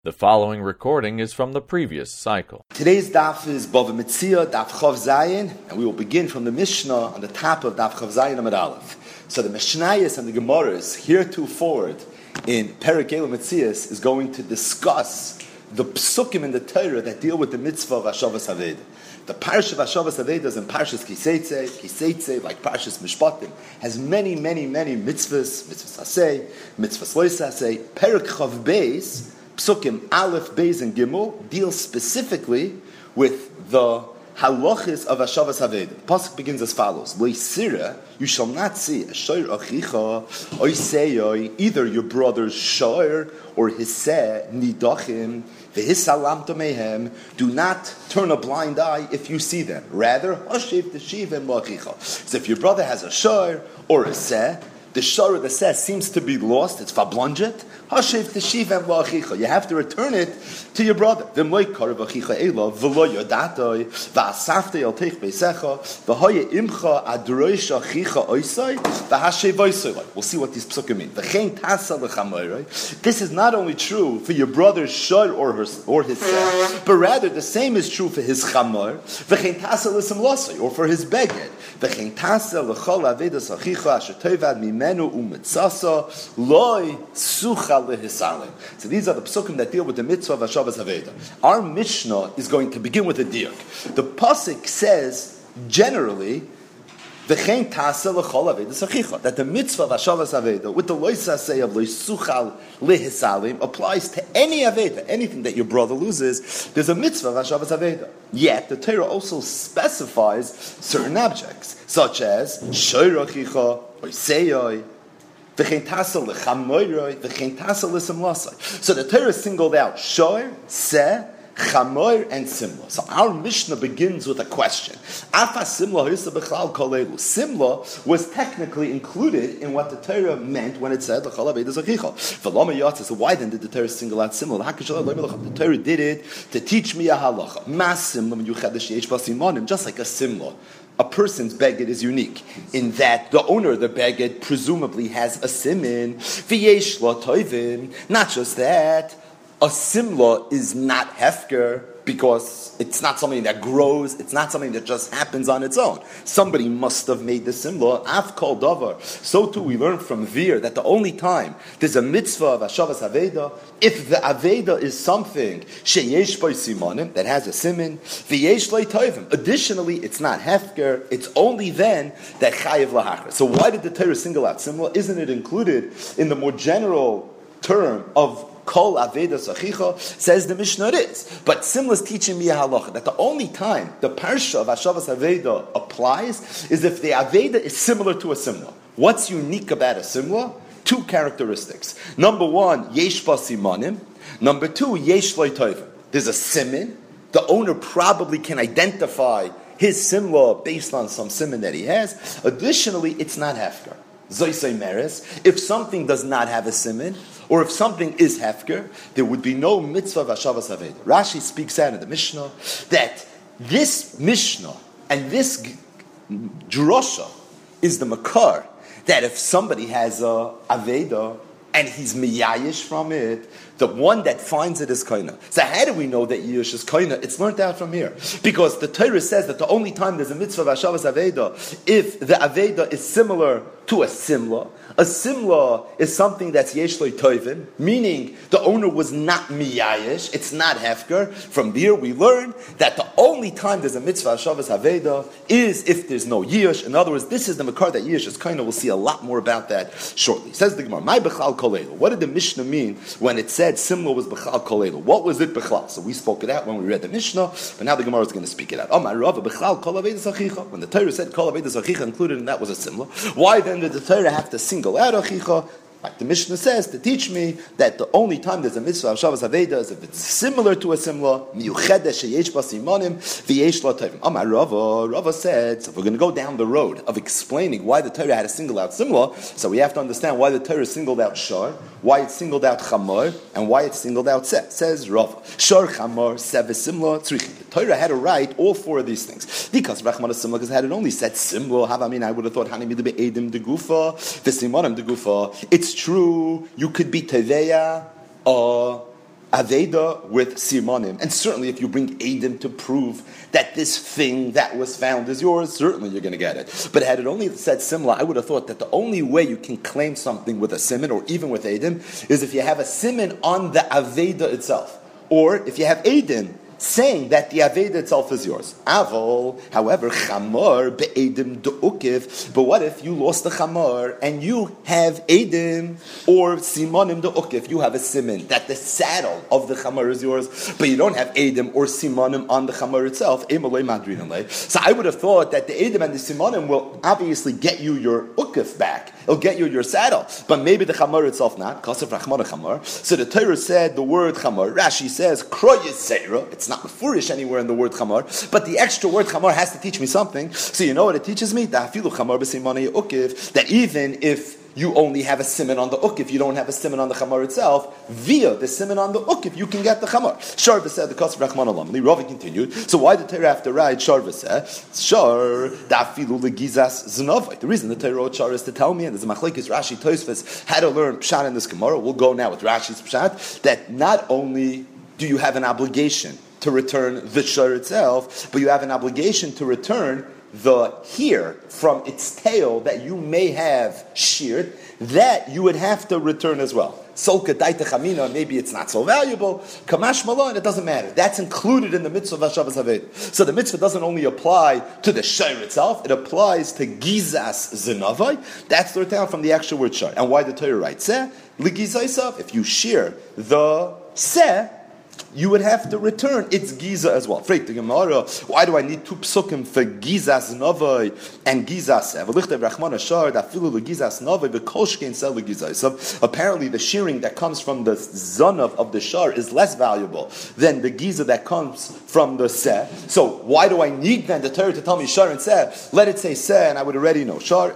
The following recording is from the previous cycle. Today's daf is Bava Metzia, daf Chav Zayin, and we will begin from the Mishnah on the top of daf Chav Zayin Amud Aleph. So the Mishnayos and the Gemaras heretofore in Perek Elul Metzias is going to discuss the psukim in the Torah that deal with the mitzvah of Hashavas Haveda. The Parsha of Hashavas Haveda is in Parshas Kiseitze. Kiseitze, like Parshas Mishpatim, has many mitzvahs, mitzvahs Hasei, mitzvahs Lois Hasei. Perek Chav Beis, Psukim Aleph, Beis, and Gimel deal specifically with the halachis of Hashavas Haveda. The pasuk begins as follows: Leisira, you shall not see a shoyer achicha oiseyoi, either your brother's shoyer or his seh nidachim vehisalam tomehem. Do not turn a blind eye if you see them. Rather, hashiv teshivim lachicha. So if your brother has a shoyer or a seh, the shor or the seh seems to be lost, it's fablunget. Hashiv teshivem la'achicha. You have to return it to your brother. V'moi karev achicha ela v'lo yodatoi v'asafte al teich beisecha v'hoye imcha adroish achicha oisai v'hashev oisai. We'll see what these psukim mean. V'chein tasa l'chamoiroi. This is not only true for your brother's shor or his seh, but rather the same is true for his chamor. V'chein tasa l'sim losai, or for his beged. V'chein tasa l'chol avedas achicha asher toivad mimenu u'mitzasa loy sucha. So these are the psukim that deal with the mitzvah of Hashavas Haveda. Our Mishnah is going to begin with a diuk. The pasuk says generally v'chein tasa l'chol avedas achicha, that the mitzvah of Hashavas Haveda with the lois hasei of loisuchal lehisalim applies to any aveda, anything that your brother loses. There's a mitzvah of Hashavas Haveda. Yet the Torah also specifies certain objects, such as shoyer achicha or seyoi. So the Torah singled out Shoyer, Seh, Chamoir, and Simla. So our Mishnah begins with a question. Simla was technically included in what the Torah meant when it said, so why then did the Torah single out Simla? The Torah did it to teach me a halacha. Just like a Simla. A person's beged is unique in that the owner of the beged presumably has a simin. V'yesh lo toivim. Not just that, a simla is not hefker because it's not something that grows. It's not something that just happens on its own. Somebody must have made the simla. Af kol davar. So too we learn from Vir that the only time there's a mitzvah of Hashavas Haveda, if the Aveda is something sheyesh by simanim, that has a simin, v'yesh lo toivim. Additionally, it's not hefker. It's only then that chayiv lahachra. So why did the Torah single out simla? Isn't it included in the more general term of Kol Avedas Achicha? Says the Mishnah it is. But Simla is teaching me a halacha that the only time the Parsha of Hashavas Haveda applies is if the Aveda is similar to a Simla. What's unique about a Simla? Two characteristics. Number one, Yesh Ba Simanim. Number two, Yesh Lo Tovim. There's a simin. The owner probably can identify his Simla based on some simin that he has. Additionally, it's not hefker. Zoisei Meres. If something does not have a simin, or if something is hefker, there would be no mitzvah of Hashavas Haveda. Rashi speaks out in the Mishnah that this Mishnah and this drosha is the makar, that if somebody has a Aveda and he's miyayish from it, the one that finds it is koina. So how do we know that Yish is koina? It's learned out from here. Because the Torah says that the only time there's a mitzvah of Hashavas Aveda, if the Aveda is similar to a simla. A simla is something that's yesh lo tovim, meaning the owner was not miyayish, it's not hefker. From there we learn that the only time there's a mitzvah Hashavas Haveda is if there's no yish. In other words, this is the makar that yish is kind of. We'll see a lot more about that shortly. Says the Gemara, my bechal kolelu. What did the Mishnah mean when it said simla was bechal kolelu? What was it bechal? So we spoke it out when we read the Mishnah, but now the Gemara is going to speak it out. When the Torah said kol avedas achicha, included in that was a simla. Why then did the Torah have to single out achicha? Like the Mishnah says, to teach me that the only time there's a mitzvah of Hashavas Haveda is if it's similar to a simla, miyuchedesh sheyesh ba simanim v'yesh lo tovim. Amar Rava said, so if we're going to go down the road of explaining why the Torah had to single out simla, so we have to understand why the Torah singled out shor, why it singled out chamor, and why it singled out seh. Says Rava, shor, chamor, seh, simla, tzrichim. The Torah had to write all four of these things. Because Rachman simla, because it had only said simla, I would have thought hani midu be'edim de gufa, v'simanim de gufa. It's true, you could be teveya, Aveda with Simonim. And certainly if you bring Eidim to prove that this thing that was found is yours, certainly you're going to get it. But had it only said Simla, I would have thought that the only way you can claim something with a Siman, or even with Eidim, is if you have a Siman on the Aveda itself. Or if you have Eidim saying that the Aveda itself is yours. Avol, however, Chamor be'edim de'ukiv. But what if you lost the Chamor and you have Eidim or Simonim de'ukiv? You have a Siman that the saddle of the Chamor is yours, but you don't have Eidim or Simonim on the Chamor itself. So I would have thought that the Eidim and the Simonim will obviously get you your ukiv back. It'll get you your saddle. But maybe the Chamor itself not. So the Torah said the word Chamor. Rashi says, Kroyes Seira. It's not mefurish anywhere in the word chamor, but the extra word chamor has to teach me something. So you know what it teaches me? That even if you only have a siman on the ukif, you don't have a siman on the chamor itself, via the siman on the ukif, you can get the chamor. Sharva said the Kosov Rachman Alam. Ravi continued. So why did Torah have to write Sharva said? Shar dafilu legizas znavai. The reason the Torah wrote Shar is to tell me, and there's a machlekes Rashi Tosfos how to learn pshat in this Gemara. We'll go now with Rashi's pshat, that not only do you have an obligation to return the shar itself, but you have an obligation to return the hair from its tail that you may have sheared, that you would have to return as well. Solka daita chamina, maybe it's not so valuable. Kamash malon, it doesn't matter. That's included in the mitzvah of Hashavas Haved. So the mitzvah doesn't only apply to the shar itself, it applies to gizas zinavai. That's the return from the actual word shar. And why the Torah writes seh? Ligizaisav, if you shear the seh, you would have to return its giza as well. Freit the Gemara, why do I need two psukim for gizas novai and gizas? Apparently the shearing that comes from the zanav of the shar is less valuable than the giza that comes from the seh. So why do I need then the Torah to tell me shar and seh? Let it say seh and I would already know shar.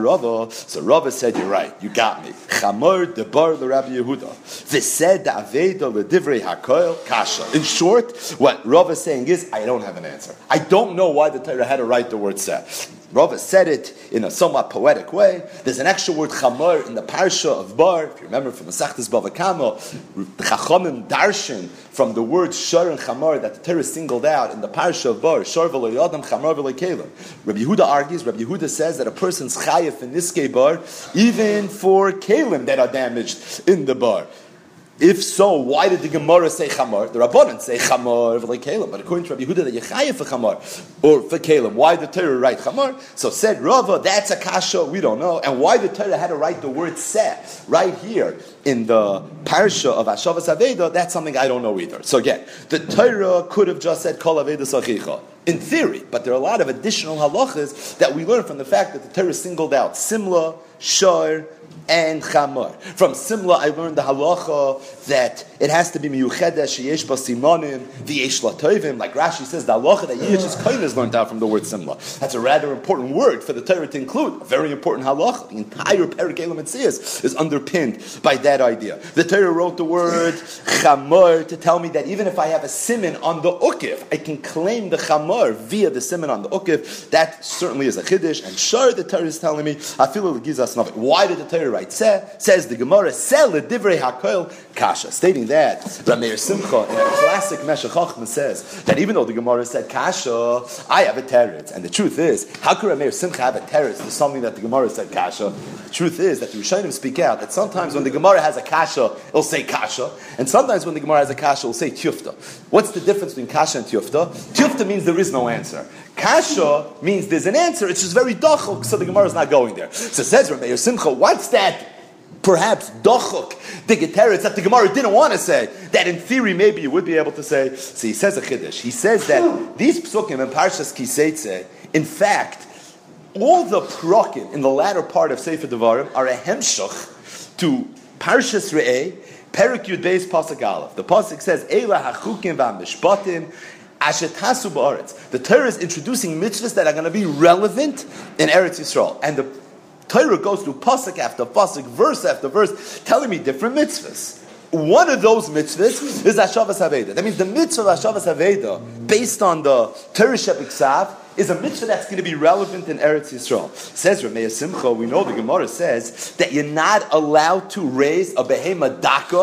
So Rava said, you're right, you got me. Chamor debar l'Rabbi Yehuda. V'sed da'aveda l'divrei hakoil kasha. In short, what Rav is saying is, I don't have an answer. I don't know why the Torah had to write the word seh. Rav said it in a somewhat poetic way. There's an extra word chamor in the parsha of Bar. If you remember from Masechtas Bava Kama, the Chachamim darshan from the word shar and chamor that the Torah singled out in the parsha of Bar. Shar v'lo yadam, chamor v'lo kelim. Rabbi Yehuda argues. Rabbi Yehuda says that a person's chayef in niskei bar, even for kelim that are damaged in the bar. If so, why did the Gemara say chamor? The Rabbanan say chamor v'lei kelim, but according to Rabbi Yehuda, the Yechayev for chamor or for kelim. Why did the Torah write chamor? So said Rava, that's a kasha. We don't know. And why the Torah had to write the word seh right here in the parsha of Hashavas Aveda? That's something I don't know either. So again, the Torah could have just said kol aveda sachicha in theory, but there are a lot of additional halachas that we learn from the fact that the Torah singled out simla, shar, and chamor. From Simla, I learned the halacha that it has to be miyuchedesh sheyesh ba simonim v'yesh la tovim. Like Rashi says, the halacha that Yish's kohen is learned out from the word Simla. That's a rather important word for the Torah to include. A very important halacha. The entire Perek Elam Metzias is underpinned by that idea. The Torah wrote the word chamor to tell me that even if I have a siman on the ukif, I can claim the chamor via the siman on the ukif. That certainly is a chiddush. And sure, the Torah is telling me, afilu l'gizas navi. Why did the Torah write seh? Says the Gemara, seh l'divrei hakoil kasha. Stating that, Rameir Simcha, in a classic Meshech Chochmah, says that even though the Gemara said kasha, I have a teretz. And the truth is, how could Rameir Simcha have a teretz to something that the Gemara said kasha? The truth is that the Rishonim speak out that sometimes when the Gemara has a kasha, it'll say kasha, and sometimes when the Gemara has a kasha, it'll say tiyufta. What's the difference between kasha and tiyufta? Tiyufta means there is no answer. Kasha means there's an answer, it's just very dachuk, so the Gemara is not going there. So says Rameir Simcha, what's that? Perhaps dochuk, the geteretz that the Gemara didn't want to say, that in theory maybe you would be able to say. So he says a chiddush. He says that these psukim in Parshas Kiseitze, in fact, all the prokim in the latter part of Sefer Devarim are a hemshach to Parshas Re'eh, Perek Yud Beis Pasuk Aleph. The pasuk says, Eila hachukim v'amishpatim ashetasu ba'aretz. The Torah is introducing mitzvahs that are going to be relevant in Eretz Yisrael, and the Torah goes through pasuk after pasuk, verse after verse, telling me different mitzvahs. One of those mitzvahs is Hashavas Haveda. That means the mitzvah of Hashavas Haveda, based on the Torah Shebiksav, is a mitzvah that's going to be relevant in Eretz Yisrael. Says Rameir Simcha, we know the Gemara says that you're not allowed to raise a behema daka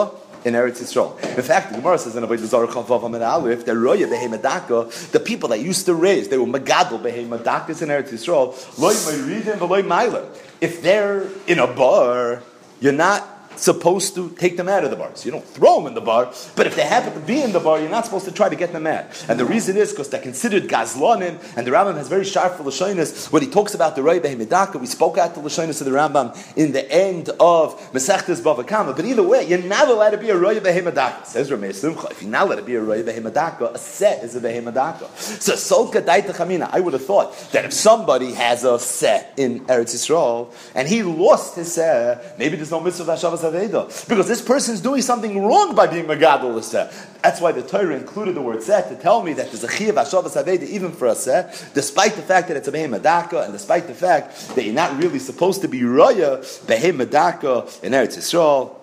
in Eretz Yisrael. In fact, the Gemara says in Avodah Zarah Chavav Amid Aleph, the roya behemadaka, the people that used to raise, they were magadol behemadakas in Eretz Yisrael. Loy meiridin v'loy meiler. If they're in a bar, you're not supposed to take them out of the bar. So you don't throw them in the bar, but if they happen to be in the bar, you're not supposed to try to get them out. And the reason is because they're considered gazlanim, and the Rambam has very sharp for Lashonis. When he talks about the Roi Behemidaka, we spoke out the Lashonis of the Rambam in the end of Masechtas Bava Kama, but either way, you're not allowed to be a Roi Behemidaka. Says Ramei Simcha, if you're not allowed to be a Roi Behemidaka, a set is a Behemidaka. So Solka Daita Chamina, I would have thought that if somebody has a set in Eretz Yisrael, and he lost his set, maybe there's no mitzvah of Hashavas Aveda, because this person's doing something wrong by being Megadol Seh. That's why the Torah included the word Seh to tell me that there's a Chiyav Hashavas Aveda even for a Seh, despite the fact that it's a Behemedaka, and despite the fact that you're not really supposed to be Roya Behemedaka in Eretz Yisrael.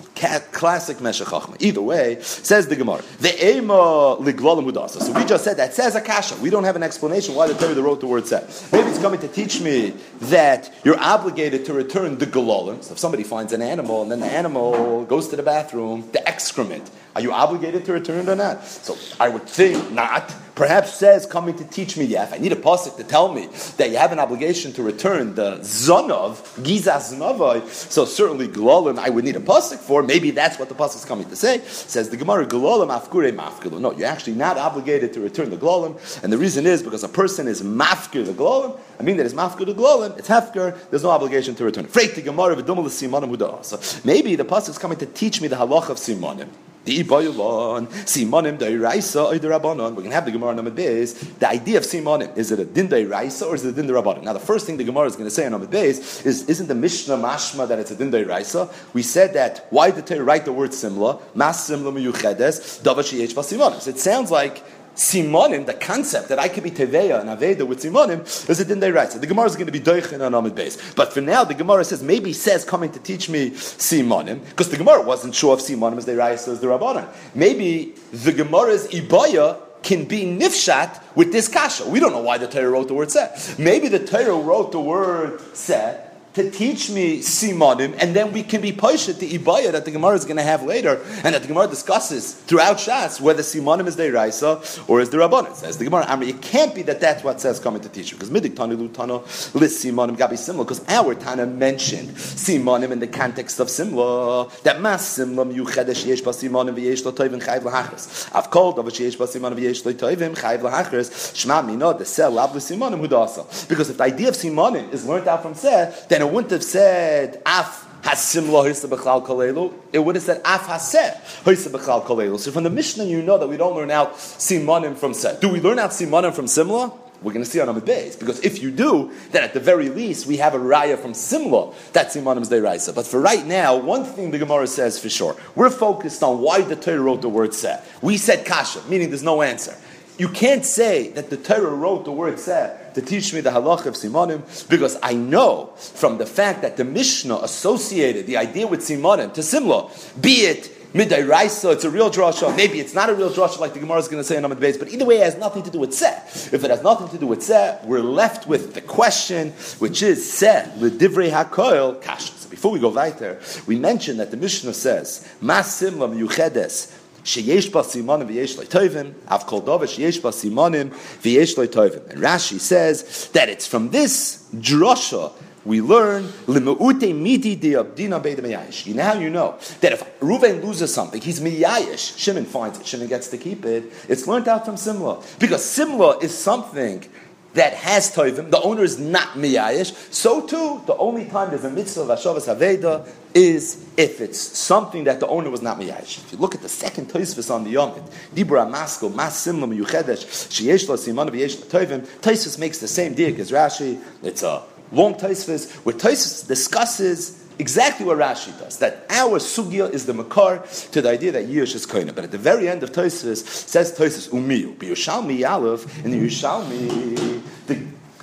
Classic Meshech Chachma. Either way, says the Gemara, the Ema Liglalim Hudasa. So we just said that says Akasha. We don't have an explanation why the Torah wrote the word says. Maybe it's coming to teach me that you're obligated to return the Galalim. So if somebody finds an animal and then the animal goes to the bathroom, the excrement, are you obligated to return it or not? So I would think not. Perhaps says coming to teach me, yeah, if I need a pasuk to tell me that you have an obligation to return the zonov, gizas zonavai, so certainly galalim I would need a pasuk for. Maybe that's what the pasuk is coming to say. Says the Gemara, galalim afkure mafkilu. No, you're actually not obligated to return the galalim, and the reason is because a person is mafkir the galalim. I mean that is mafkir the galalim. It's hefker. There's no obligation to return it. Freit the Gemara v'dumel simanim huda. So maybe the pasuk is coming to teach me the halach of simanim. The Ibayulon, Simonim Dairaisa, or the Rabbanon. We're going to have the Gemara on Amid Beis. The idea of Simonim, is it a Din Dairaisa or is it a Din Rabbanon? Now, the first thing the Gemara is going to say on Amid Beis is, isn't the Mishnah mashma that it's a Din Dairaisa? We said that, why did they write the word Simla? Mas Simla Meyuchedes, Davashi Yechva Simonim. So it sounds like Simonim, the concept that I could be Teveya and Aveda with Simonim, is a din they right. So the Gemara is going to be Doichin on Amid Beis. But for now, the Gemara says, maybe says coming to teach me Simonim, because the Gemara wasn't sure if Simonim is the right, so is the Rabbanan. Maybe the Gemara's Ibaya can be nifshat with this kasha. We don't know why the Torah wrote the word seh. Maybe the Torah wrote the word seh to teach me Simonim, and then we can be poshet the Ibaya that the Gemara is going to have later, and that the Gemara discusses throughout Shas whether Simonim is the Iraisa or is the Rabbanan. Says the Gemara, Amri, it can't be that that's what says coming to teach you, because Midik Tani Lutano list Simonim Gabi Simla, because our Tana mentioned Simonim in the context of Simla, that Mas Simla Yuchedesh Yesh Ba Simonim V'yesh Lo Toivim Chayv L'Hachris. I've called over Yesh Ba Simonim V'yesh Lo Toivim Chayv L'Hachris Shma Mino the Seh Lav L'Simonim Hudasa. Because if the idea of Simonim is learned out from Seh, then it wouldn't have said Af Hasimla Hisa B'Chlal Kalelu. It would have said Af Haseh Hisa B'Chlal Kalelu. So from the Mishnah, you know that we don't learn out Simonim from Seh. Do we learn out Simonim from Simla? We're going to see on Amid Beis, because if you do, then at the very least we have a raya from Simla that Simonim is Deiraisa. But for right now, one thing the Gemara says for sure, we're focused on why the Torah wrote the word Seh. We said Kasha, meaning there's no answer. You can't say that the Torah wrote the word Seh to teach me the halach of Simonim, because I know from the fact that the Mishnah associated the idea with Simonim to Simla, be it Midday Raisa, it's a real drasha. Maybe it's not a real drasha like the Gemara is going to say in Amid Beis, but either way it has nothing to do with Seh. If it has nothing to do with Seh, we're left with the question, which is Seh, L'divrei HaKoil, Kasha. So before we go weiter, we mentioned that the Mishnah says, Mas Simla Miyuchedes, Sheyesh ba Simonim v'yesh lo tovim, Av kol dova sheyesh ba Simonim v'yesh lo tovim. And Rashi says that it's from this drasha we learn Limeute midi de abdina beid meyayish. Now you know that if Reuven loses something, he's meyayish. Shimon finds it. Shimon gets to keep it. It's learned out from Simla, because Simla is something that has tovim. The owner is not meyayish. So too, the only time there's a mitzvah of Hashavas Haveda is if it's something that the owner was not meyayish. If you look at the second Tosfos on the Yomit, Dibra Masko Mas Simla Meyuchedesh Sheyesh Lo Siman V'yesh Lo Tovim, Tosfos makes the same diak as Rashi. It's a long Tosfos where Tosfos discusses exactly what Rashi does, that our sugya is the makar to the idea that Yush is koina. But at the very end of Tosfos, says Tosfos Umiyu, B'Yushalmi Aleph, in the Yerushalmi, the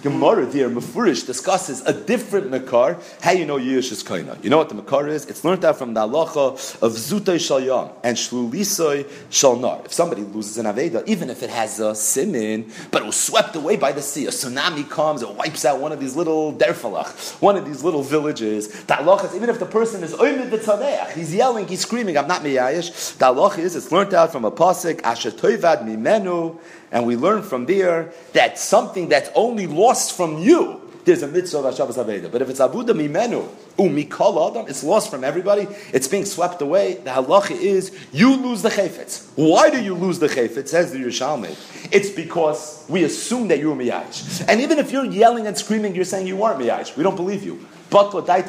Gemara there, Mefurish, discusses a different makar. How you know Yish is koina? You know what the makar is? It's learned out from the halacha of Zutay Shal Yam and Shlulisay Shal Nar. If somebody loses an Aveda, even if it has a simin, but it was swept away by the sea, a tsunami comes, it wipes out one of these little derfalach, one of these little villages. The halacha is, even if the person is oimid v'tzadeach, he's yelling, he's screaming, I'm not miyayish. The halacha is, it's learned out from a pasuk, Asher Toivad Mimenu, and we learn from there that something that's only lost from you, there's a mitzvah of Hashavas Aveda. But if it's Avuda Mimenu, Mikol Adam, it's lost from everybody, it's being swept away, the halacha is, you lose the chayfetz. Why do you lose the chayfetz? Says the Yerushalmi. It's because we assume that you're miyayish. And even if you're yelling and screaming, you're saying you weren't miyayish. We don't believe you. But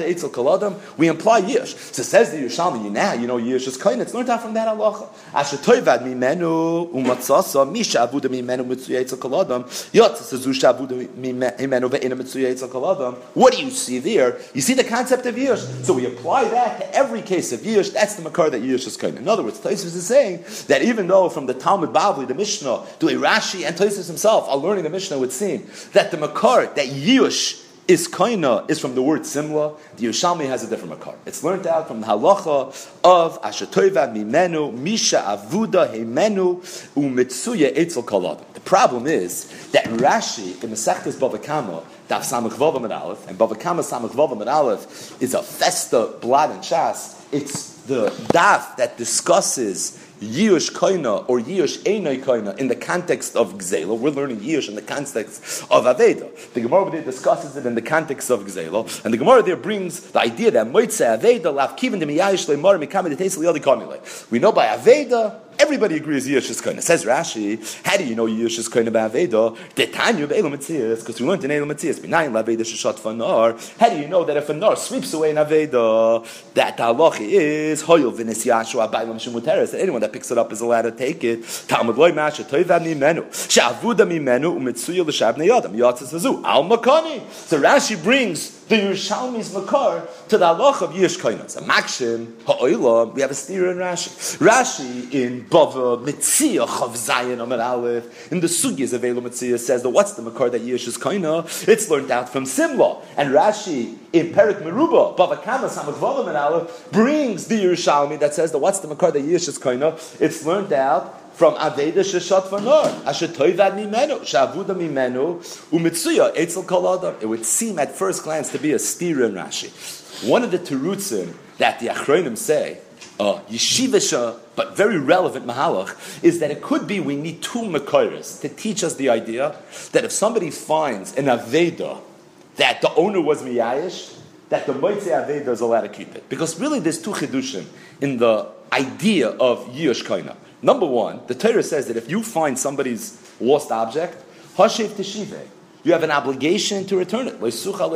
we imply yish. So says the Yerushalmi, now you know yish is kain. It's learned out from that halacha. Asher toivad mimenu umatzasa misha avuda mimenu mitzuya etzel kaladam yotzas zusha avuda mimenu ve'ena mitzuya etzel kaladam. What do you see there? You see the concept of yish. So we apply that to every case of yish. That's the makar that yish is kain. In other words, Tosfos is saying that even though from the Talmud Bavli, the Mishnah, to Rashi and Tosfos himself are learning the Mishnah, would seem that the makar that yish is koina is from the word simla. The Yerushalmi has a different makar. It's learned out from the halacha of Asher Toivad Mimenu Misha Avuda Heimenu Umitsuya Eitzel Kalad. The problem is that Rashi in Masechtas Bava Kama Daf Samach Vavam and Aleph, and Bava Kama Samach Vavam and Aleph is a festa blad and shas. It's the daf that discusses Yish Koina or Yish Einai Koina in the context of Gzela. We're learning Yish in the context of Aveda. The Gemara there discusses it in the context of Gzela, and the Gemara there brings the idea that Moitze Aveda Lav Kivin de Miyayish Leimar Mikam de Teisel Yodi Kamile. We know by Aveda everybody agrees Yish is Koina. Says Rashi, how do you know Yish is Koina by Aveda? The Tanya Be'elu Metzias, because we learned in Elu Metzias, B'nayin Laveda Sheshat Fanar. How do you know that if a nar sweeps away an Aveda, that the halacha is Hoyel V'nis Yashua Bailam Shemuteres, that anyone that picks it up is allowed to take it. Talmud Loi Masha Toivad Mimenu, Sha'avuda Mimenu Umitsuya L'Shabnei Yadam, Yatzis Hazu, Al Makani. So Rashi brings the Yerushalmi's makar to the halacha of Yish Koinas. A Makshim, Ha'olam, we have a steer in Rashi. Rashi in Bava Mitzia Chav Zayin Amar Aleph, in the Sugyas of Elo Mitzia says that what's the makar that Yish is Koina? It's learned out from Simla. And Rashi in Perik Meruba, Bava Kama Samach Vavam and Aleph, brings the Yerushalmi that says that what's the makar that Yish is Koina? It's learned out from Aveda Sheshat Fanar, Asher Toivad Mimenu, Shavuda Mimenu, Umitsuya Eitzel Kaladam. It would seem at first glance to be a steer in Rashi. One of the terutzim that the Achronim say, yeshivisha, but very relevant mahalach, is that it could be we need two makaris to teach us the idea that if somebody finds an Aveda that the owner was miyayish, that the Moitze Aveda is allowed to keep it. Because really there's two chidushim in the idea of Yish Koina. Number one, the Torah says that if you find somebody's lost object, hashiv teshive, you have an obligation to return it.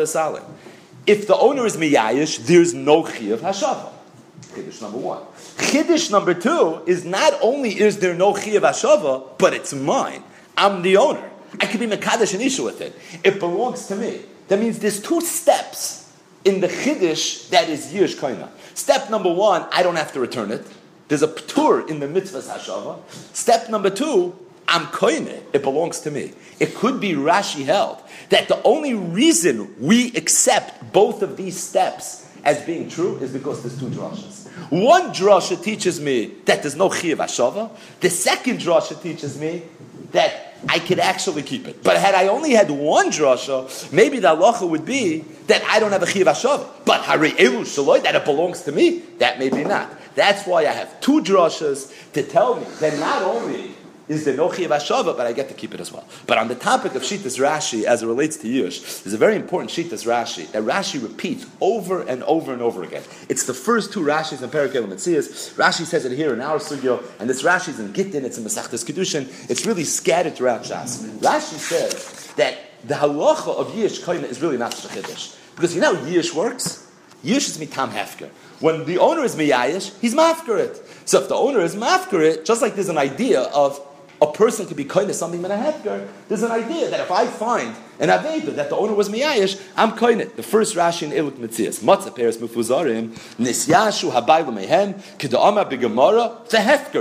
If the owner is miyayish, there's no chiyuv hashava. Chiddush number one. Chiddush number two is not only is there no chiyuv hashava, but it's mine. I'm the owner. I could be mekadesh an issue with it. It belongs to me. That means there's two steps in the chiddush that is yish koina. Step number one, I don't have to return it. There's a p'tur in the mitzvahs hashava. Step number two, I'm koine. It belongs to me. It could be Rashi held that the only reason we accept both of these steps as being true is because there's two drashas. One drasha teaches me that there's no chiyuv hashava. The second drasha teaches me that I could actually keep it. But had I only had one drasha, maybe the halacha would be that I don't have a chiyuv hashava. But hari elu shaloi, that it belongs to me, that maybe not. That's why I have two drashas to tell me that not only is there no chiyuv hashava, but I get to keep it as well. But on the topic of Shitas Rashi, as it relates to Yish, there's a very important Shitas Rashi that Rashi repeats over and over and over again. It's the first two Rashis in Perek Elo Metzias. Rashi says it here in our sugyo, and this Rashi is in Gittin, it's in Masechtas Kedushin. It's really scattered throughout Shas. Rashi says that the halacha of Yish Koina is really not such a chiddush. Because you know how Yish works? Yish is mitam hefker. When the owner is miyayish, he's mafker it. So if the owner is mafker it, just like there's an idea of a person could be kind of something in a hefker, there's an idea that if I find an aveda that the owner was miyayish, I'm kind it. The first Rashi in Eluk Metzias, Matzah Peres Mufuzarim, Nisyashu Habaylu Mehem, Keda'ama B'Gemara, the hefkere.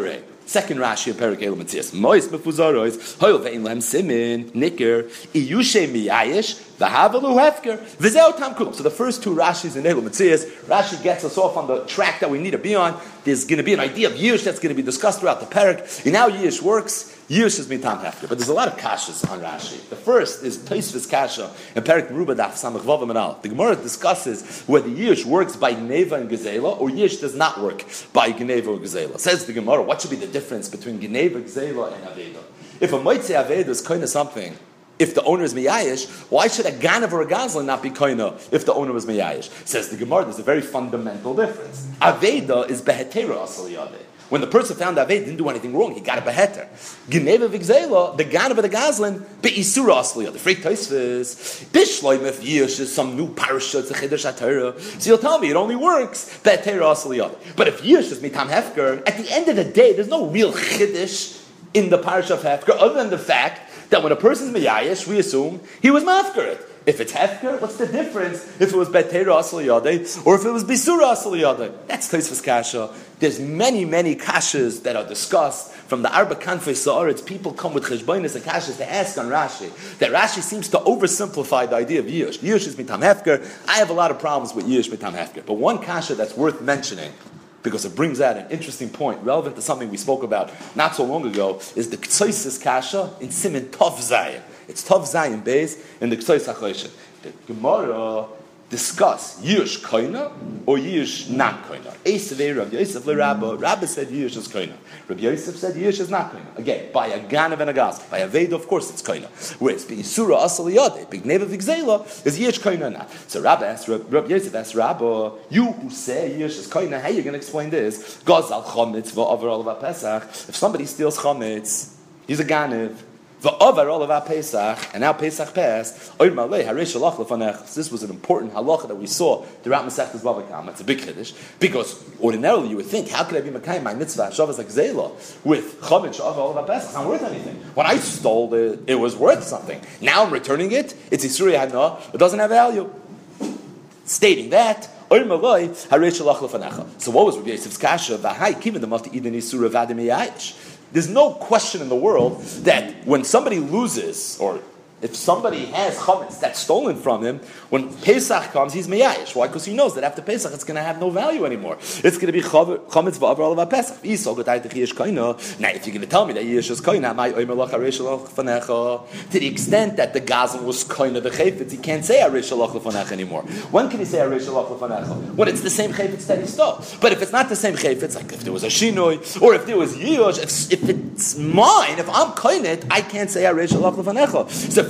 Second Rashi of Perek Elam Metzias. Mois mefuzarois, hoil ve'in lehem simin, nicker, iyushe miyayish, v'havalu hefker, v'zeo tam kulum. So the first two Rashis in Elam Metzias, Rashi gets us off on the track that we need to be on. There's going to be an idea of Yish that's going to be discussed throughout the Perek. And now Yish works. Yish is mitam hefker. But there's a lot of kashas on Rashi. The first is Tosfos kasha in Perek Meruba Daf Samach Vav Amal. The Gemara discusses whether Yish works by Gneva and Gezela or Yish does not work by Gneva or Gezela. Says the Gemara, what should be the difference between Gneva, Gezela, and Aveda? If a Moitze Aveda is kind of something, if the owner is Miyayish, why should a Ganav or a Gazlan not be koina if the owner was Miyayish? Says the Gemara, there's a very fundamental difference. Aveda is Behetera Asal Yadeh. When the person found Aved didn't do anything wrong, he got a beheter. Gneva v'gzela, the Ganav of the Gazlan, be'isura asliya. The Freik Tosfos, Bishloim if Yish is some new parasha, it's a Chiddush HaTorah. So you'll tell me it only works be'etera asliya. But if Yish is mitam hefker, at the end of the day, there's no real Chiddush in the parasha of hefker, other than the fact that when a person's miyayish, we assume he was mafker. If it's hefker, what's the difference if it was betera asal yadei or if it was bisura asal yadei? That's Tosfos kasha. There's many kashas that are discussed from the Arba Kanfei Sa'aretz. People come with cheshbonis and kashas to ask on Rashi. That Rashi seems to oversimplify the idea of Yish. Yish is mitam hefker. I have a lot of problems with Yish mitam hefker. But one kasha that's worth mentioning, because it brings out an interesting point relevant to something we spoke about not so long ago, is the Ktsoisis kasha in Siman Tov Zayin. It's Tov Zayin base in the Ktsois HaChoshen. The Gemara discuss Yish koina or Yish not koina. Esavei Rabbi Yosef leRabba. Rabba said Yish is koina. Rabbi Yosef said Yish is not koina. Again, by a Ganav and a Gaz. By a Veda, of course, it's koina. Whereas B'Yisura Asal Yadeh, Big Neva V'Gzela, is Yish koina or not. So Rabbi Yosef asked Rabba, you who say Yish is koina, how are you going to explain this? Gazal Chometz v'Avar Olav Pesach. If somebody steals Chometz, he's a Ganav. V'avar olav Pesach, and now Pesach passed. This was an important halacha that we saw throughout Masechtas Bava Kama. It's a big chiddush because ordinarily you would think, how could I be makayim my mitzvah shavas like zela with chametz shavar olav Pesach? It's not worth anything. When I stole it, it was worth something. Now I'm returning it. It's isuri hana. It doesn't have value. Stating that. So what was Rabbi Yosef's kasha? V'hai kiven the multi eden isura vadim yayish. There's no question in the world that when somebody loses, or if somebody has chametz that's stolen from him, when Pesach comes, he's meyayish. Why? Because he knows that after Pesach, it's going to have no value anymore. It's going to be chametz v'avar olav Pesach. Now, if you're going to tell me that Yish is koina, to the extent that the Gazan was koina the chayfetz, he can't say Aresh Alach Lefanech anymore. When can he say Aresh Alach Lefanech? When it's the same chayfetz that he stole. But if it's not the same chayfetz, like if there was a shinoi, or if there was Yish, if it's mine, if I'm koinit, I can't say Aresh Alach Lefanech. So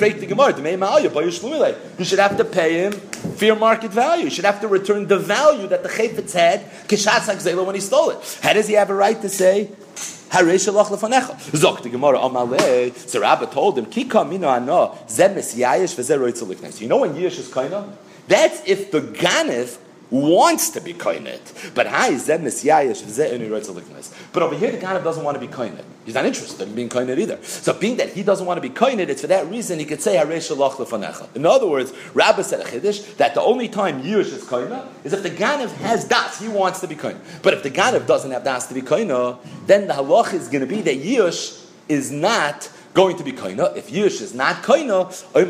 you should have to pay him fair market value. You should have to return the value that the chayfetz had when he stole it. How does he have a right to say Haresh Alach Lefanecha? Zok the Gemara Amalei. So Rabba told him, Kika mino ano zeh mesyayish v'zeh roitzel liknes. You know when Yish is koina? That's if the Ganev wants to be koinet. But hi, zeh mesyayish v'zeh eni roitzel liknes. But over here the Ganev doesn't want to be koinet. He's not interested in being koinet either. So being that he doesn't want to be koinet, it's for that reason he could say Haresh Alach Lefanecha. In other words, Rabba said a chiddush that the only time Yish is koina is if the Ganev has das, he wants to be koina. But if the Ganev doesn't have das to be koina, then the halach is going to be that Yish is not going to be koina. If Yish is not koina,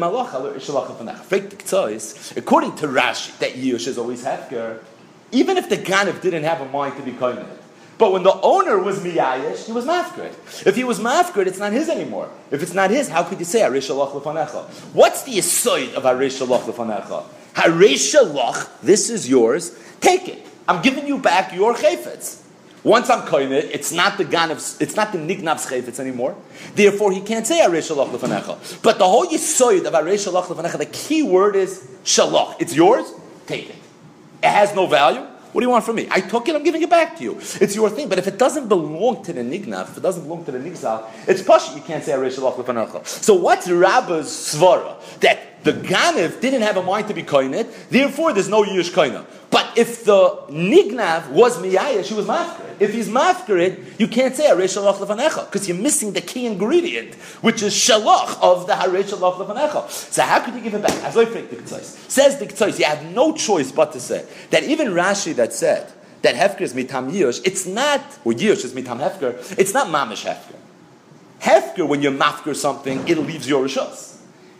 according to Rashi, that Yish is always hefker, even if the Ganev didn't have a mind to be koina. But when the owner was miyayish, he was mafkrid. If he was mafkrid, it's not his anymore. If it's not his, how could you say Haresh Alach Lefanecha? What's the yisoid of Haresh Alach Lefanecha? Haresh Alach, this is yours, take it. I'm giving you back your chayfetz. Once I'm koinit, it's not the ganav's, it's not the nignav's chayfetz anymore. Therefore, he can't say Haresh Alach Lefanecha. But the whole yisoid of Haresh Alach Lefanecha, the key word is shalach. It's yours, take it. It has no value. What do you want from me? I took it, I'm giving it back to you. It's your thing. But if it doesn't belong to the nignav, if it doesn't belong to the nigzal, it's pashut. You can't say Haresh Alach Lefanecha. So what's Rabba's svara? That the Ganev didn't have a mind to be koinet, therefore there's no Yish koina. But if the nignav was miyayish, he was mafkarid. If he's mafkarid, you can't say Haresh Alach Lefanecha because you're missing the key ingredient, which is shalach of the Haresh Alach Lefanecha. So how could you give it back? As I think the Ketzos says, the Ketzos, you have no choice but to say that even Rashi that said that Hefker is mitam Yush, it's not, or Yush is mitam Hefker, it's not mamish Hefker. Hefker, when you mafker something, it leaves your rishus.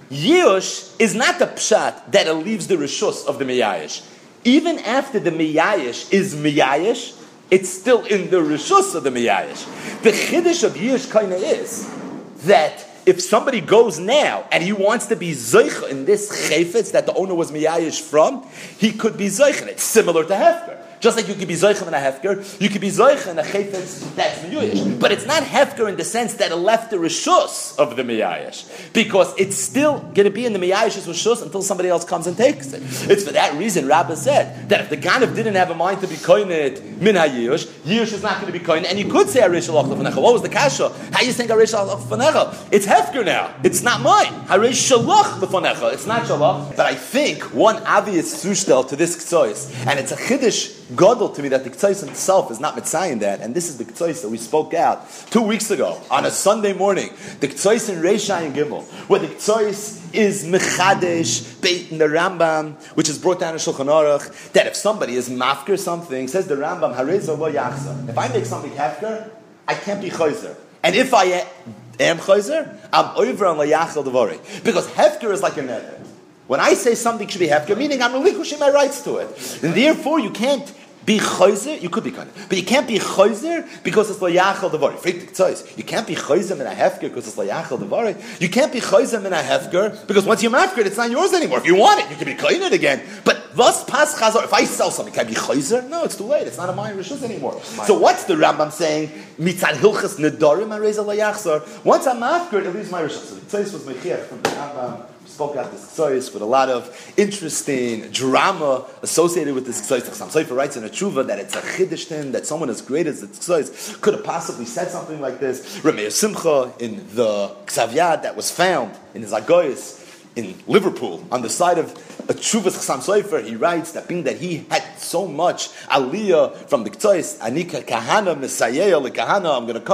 Yush is not the pshat that it leaves the rishus of the miyayish. Even after the miyayish is miyayish, it's still in the rishus of the miyayish. The chiddush of Yush kind of is that if somebody goes now and he wants to be zoich in this chayfetz that the owner was miyayish from, he could be zoich in it. Similar to Hefker. Just like you could be zoich in a hefker, you could be zoich in a chayfetz that's miyayish. But it's not hefker in the sense that it left the rishus of the miyayish, because it's still going to be in the miyayish's rishus until somebody else comes and takes it. It's for that reason Rabbah said that if the ganav didn't have a mind to be koined min hayish, yish is not going to be koined, and you could say harish shalach lefanecha. What was the kasha? How you think harish shalach lefanecha? It's hefker now. It's not mine. Harish shalach lefanecha. It's not shalach. But I think one obvious sushtel to this k'tzois, and it's a chiddush gadol to me that the k'tzois himself is not mitzayin that, and this is the k'tzois that we spoke out 2 weeks ago on a Sunday morning. The k'tzois in Reish Ayin Gimel, where the k'tzois is mechadesh beit in the Rambam, which is brought down in Shulchan Aruch, that if somebody is mafker something, says the Rambam, hareza lo yachza. If I make something hefker, I can't be chayzer, and if I am chayzer, I'm over on lo yachal devari, because hefker is like a neder. When I say something should be hefker, meaning I'm relinquishing my rights to it. And therefore, you can't be chayzer, you could be kind of, but you can't be chayzer because it's lo yachal devari. You can't be chayzer in a hefker because it's lo yachal devari. You can't be chayzer in a hefker because once you're mafker, it's not yours anymore. If you want it, you can be kind it again. But vas pas chazor, if I sell something, can I be chayzer? No, it's too late. It's not a mine rishus anymore. So what's the Rambam saying? Mitzad hilchas nedarim areza lo yachzor. Once I'm mafker, it leaves my rishus. So the tzais was mechiach from the Rambam. Spoke out this k'tzois with a lot of interesting drama associated with this k'tzois. Some Sofer writes in a tshuva that it's a chiddush thing, that someone as great as the k'tzois could have possibly said something like this. Rameir Simcha in the Ksav Yad that was found in his Agoyis in Liverpool on the side of a tshuva's Chassam Sofer, he writes that being that he had so much aliyah from the k'tzois, anika kahana mesayeh lekahana, I'm going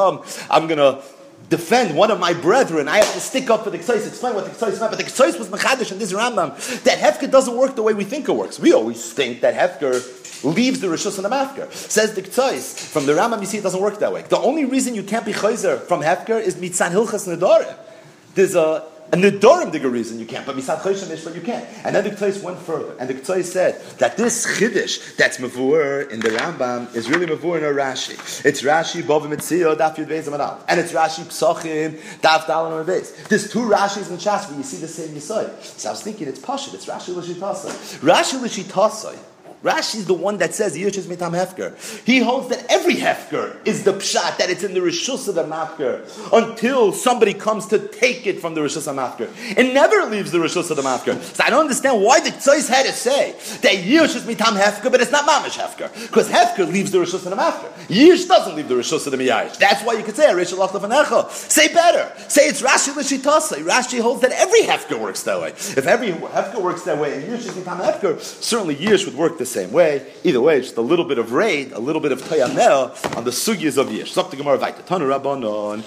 to defend one of my brethren. I have to stick up for the k'tzois, explain what the k'tzois meant. But the k'tzois was mechadish in this Rambam that hefker doesn't work the way we think it works. We always think that hefker leaves the rishus and the mafker. Says the k'tzois from the Rambam, you see it doesn't work that way. The only reason you can't be chayzer from hefker is mitzan hilchas nedarim. There's a nedarim digger reason you can't, but mitzad chayshim ishma you can't. And then the k'tzois went further, and the k'tzois said that this chiddush that's mavur in the Rambam is really mavur in a Rashi. It's Rashi bava mitzio daf yud beis amadal, and it's Rashi psachim daf dalin or beis. There's two Rashis in Shas where you see the same yisod. So I was thinking it's pashut. It's Rashi l'shitasai. Rashi l'shitasai. Rashi is the one that says Yush is mitam hefker. He holds that every hefker is the pshat, that it's in the rishus of the mafker until somebody comes to take it from the rishus of the mafker. It never leaves the rishus of the mafker. So I don't understand why the tzais had to say that Yush is mitam hefker, but it's not mamish hefker, because hefker leaves the rishus of the mafker. Yush doesn't leave the rishus of the miyayish. That's why you could say Arish Shalach Lefanecha. Say better. Say it's Rashi l'shitasai. Rashi holds that every hefker works that way. If every hefker works that way and Yush is mitam hefker, certainly Yush would work the same way. Either way, just a little bit of raid, a little bit of toyamel on the sugyas of Yish. Zok the Gemara Vayta. Tanu Rabbanon,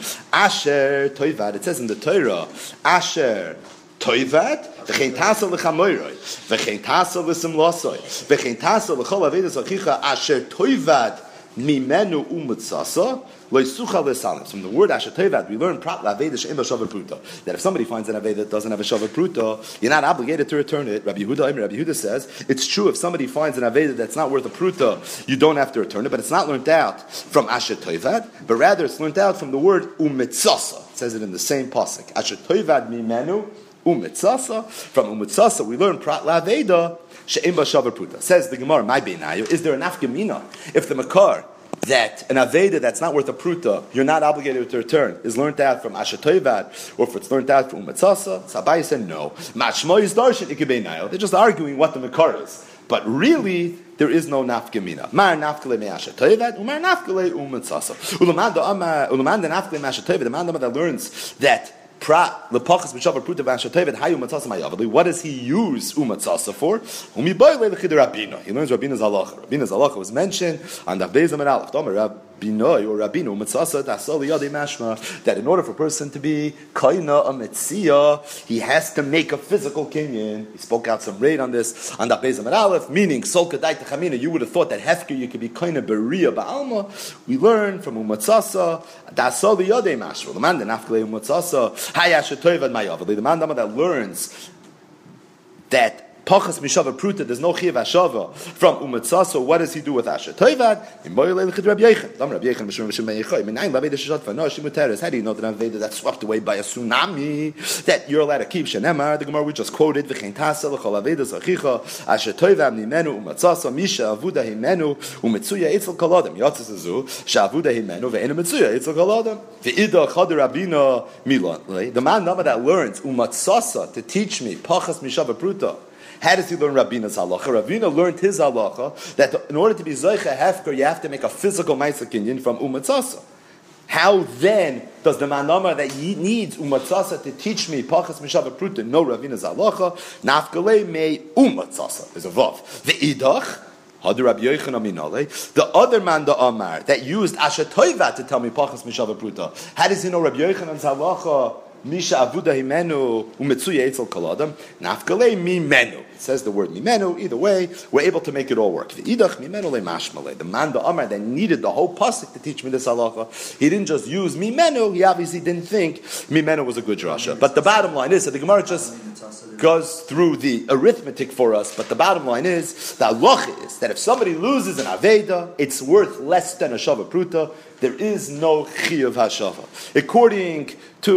Asher Toivad. It says in the Torah, Asher Toivad, v'chein tasa l'chamoiroi, v'chein tasa l'simlosoi, v'chein tasa l'chol avedas achicha, Asher Toivad mimenu umutzasa, from the word Asher Toivad, we learn that if somebody finds an Aveda that doesn't have a Shavat Pruta, you're not obligated to return it. Rabbi Yehuda says, it's true if somebody finds an Aveda that's not worth a Pruta, you don't have to return it, but it's not learned out from Asher Toivad, but rather it's learned out from the word Umitzasa. It says it in the same pasuk. Asher Toivad mimenu Umitzasa. From Umitzasa, we learn Prat Laveda she'im b'shavar Pruta. Says the Gemara, my beinayu, is there an afkamina if the Makar that an Aveda that's not worth a pruta, you're not obligated to return, is learned out from Asher Toivad, or if it's learned out from Umatzasa? Sabai said no. Machmo is darshan ikebeinayo. They're just arguing what the Makar is. But really, there is no nafkamina. Mar nafkale me Asher Toivad, umar nafkale Umatzasa. Ulamanda nafkale me Asher Toivad, the man that learns that what does he use umatzasa for? He learns Rabbina's halacha. Rabbina's halacha was mentioned on the Beis Amar Aleph. Binoy or Rabino Matzasa Dasali Yadei Mashma, that in order for a person to be Kaina a Metzia, he has to make a physical kinyan. He spoke out some raid on this, on that Beis Amud Aleph, meaning Sol Kedai Techamina, you would have thought that Hefker you could be Kaina Beria Ba'alma. We learn from Umatzasa Dasali Yadei Mashma, the man that Nafkele Umatzasa, Hayashatoivad Mayavali, the man that learns that Pachas Mishava Pruta, there's no Chiv Hashava from Umatzah, so what does he do with Asher Toivad? In Boyle Lechid Rabbi Yechon. Dam Rabbi Yechon, Mishum Mishum Ben Yechoy. Menayin Laveda Sheshat Fanosh Muteres. How do you know that an Aveda that's swept away by a tsunami that you're allowed to keep? Shenemar, the Gemara we just quoted, V'chein Tasa, L'chol Aveda Zachicha, Asher Toivad Nimenu, Umatzah, Misha, Avuda Himenu, Umetzuya Eitzel Kaladim. Yotzes Azu, Shavuda Himenu, Ve'ena Metzuya Eitzel Kaladim. Ve'ida Chad Rabina Milan. The man that learns Umatzah to teach me, Pachas Mishava Pruta. How does he learn Rabina's halacha? Rabina learned his halacha that in order to be Zoicha Hefker, you have to make a physical Ma'aser Kinyan from Umatzasa. How then does the manamar that he needs Umatzasa to teach me Pachas Mishava Pruta know Rabina's halacha? Nafkale me Umatzasa is a vav. Ve'idach. The other man, the Amar, that used Asher Toivat to tell me Pachas Mishava Pruta. How does he know Rabbi Yochanan's halacha? Misha Avuda Himenu Umetzuya Eitzel Kaladam Nafkale Mimenu. It says the word Mimenu. Either way, we're able to make it all work. V'idach Mimenu le Mashmale. The man, the Amar, that needed the whole pasuk to teach me this halacha, he didn't just use Mimenu. He obviously didn't think Mimenu was a good drasha. But the bottom line is that the Gemara just goes through the arithmetic for us. But the bottom line is the halacha is that if somebody loses an Aveda, it's worth less than a Shava Pruta. There is no Chiyuv Hashava. According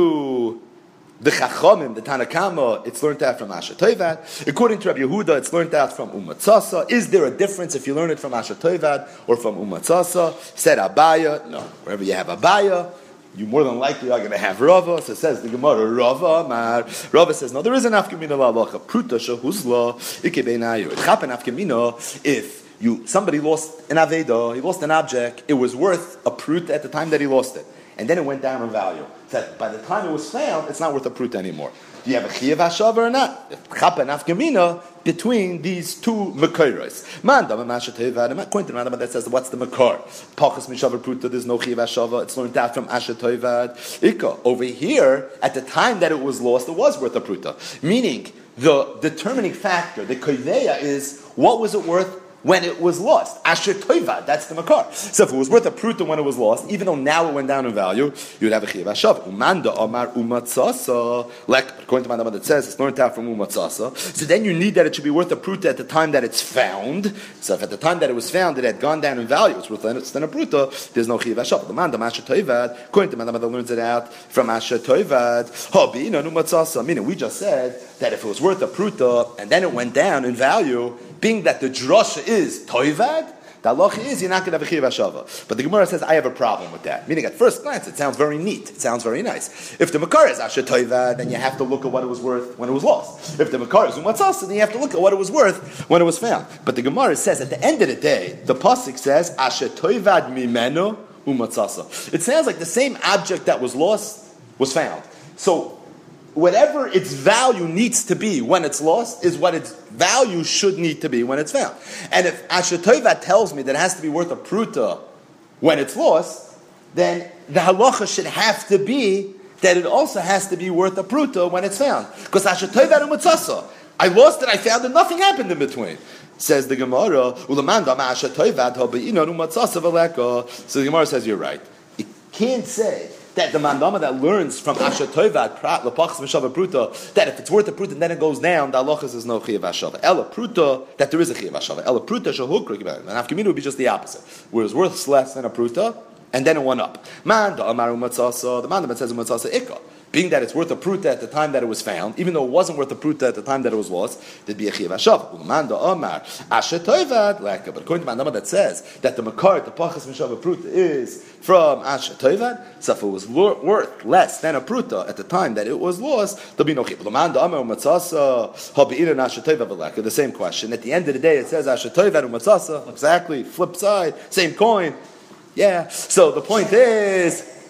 to the Chachamim, the Tanakama, it's learned out from Asher Toivad. According to Rabbi Yehuda, it's learned out from Umatzasa. Is there a difference if you learn it from Asher Toivad or from Umatzasa? Said Abaya. No. Wherever you have Abaya, you more than likely are going to have Rava. So it says the Gemara, Rava Amar. Rava says, no, there is an Afkamina Lalacha. Pruta Shahuzla, Ikebeinayu. It happen Afkamina if somebody lost an Aveda, he lost an object, it was worth a prut at the time that he lost it. And then it went down in value. So that by the time it was found, it's not worth a prut anymore. Do you have a Chiyav Hashava or not? Chapa and Afkamina between these two Mekairos. According to the Rambam that says, what's the Mekar? Pachas Mishava Pruta, there's no Chiyav Hashava. It's learned out from Asher Toivad. Ika. Over here, at the time that it was lost, it was worth a Pruta. Meaning, the determining factor, the Koiveya, is what was it worth when it was lost. Asher Toivad, that's the Makar. So if it was worth a pruta when it was lost, even though now it went down in value, you would have a Chiyav Hashav. Umanda Amar Umatzasa. Like, according to my Rambam that says, it's learned out from Umatzasa. So then you need that it should be worth a pruta at the time that it's found. So if at the time that it was found, it had gone down in value, it's worth less than a pruta, there's no Chiyav Hashav. The Umanda Asher Toivad, according to my Rambam that learns it out from Asher Toivad, Habina Umatzasa. Meaning, we just said that if it was worth a pruta and then it went down in value, being that the drasha is toivad, the halacha is you're not going to have a Chiyav Hashava. But the Gemara says, I have a problem with that. Meaning, at first glance, it sounds very neat. It sounds very nice. If the Makar is Asher Toivad, then you have to look at what it was worth when it was lost. If the Makar is Umatzasa, then you have to look at what it was worth when it was found. But the Gemara says, at the end of the day, the pasuk says, Asher Toivad mimeno Umatzasa. It sounds like the same object that was lost was found. So, whatever its value needs to be when it's lost is what its value should need to be when it's found. And if Asher Toivat tells me that it has to be worth a pruta when it's lost, then the halacha should have to be that it also has to be worth a pruta when it's found. Because Asher Toivat umatzasa, I lost it, I found it, nothing happened in between. Says the Gemara, Ulamanda Asher Toivat habayina umatzasa veleka. So the Gemara says, you're right. You can't say that the mandama that learns from Asher Toivat Lapachas Mishava Pruta that if it's worth a pruta and then it goes down, the halachas is no Chiyav Hashava. Ela Pruta, that there is a Chiyav Hashava. Ela Pruta Shahukra, and Afkamina would be just the opposite, where it's worth less than a pruta and then it went up. Manda Amar Umatzasa, the mandama that says Umatzasa Ikka. Being that it's worth a pruta at the time that it was found, even though it wasn't worth a pruta at the time that it was lost, there'd be a Chiyav Hashava. Umanda Amar Asher Toivat Leka. But according to Mandama that says that the Makar, the Pachas Mishava Pruta is from Asher Toivat, so if it was worth less than a pruta at the time that it was lost, there'll be no Chiyav. Umanda Amar Umatzasa Habi'ina Asher Toivat Leka. The same question. At the end of the day, it says Asher Toivat Umatzasa. Exactly. Flip side. Same coin. Yeah. So the point is,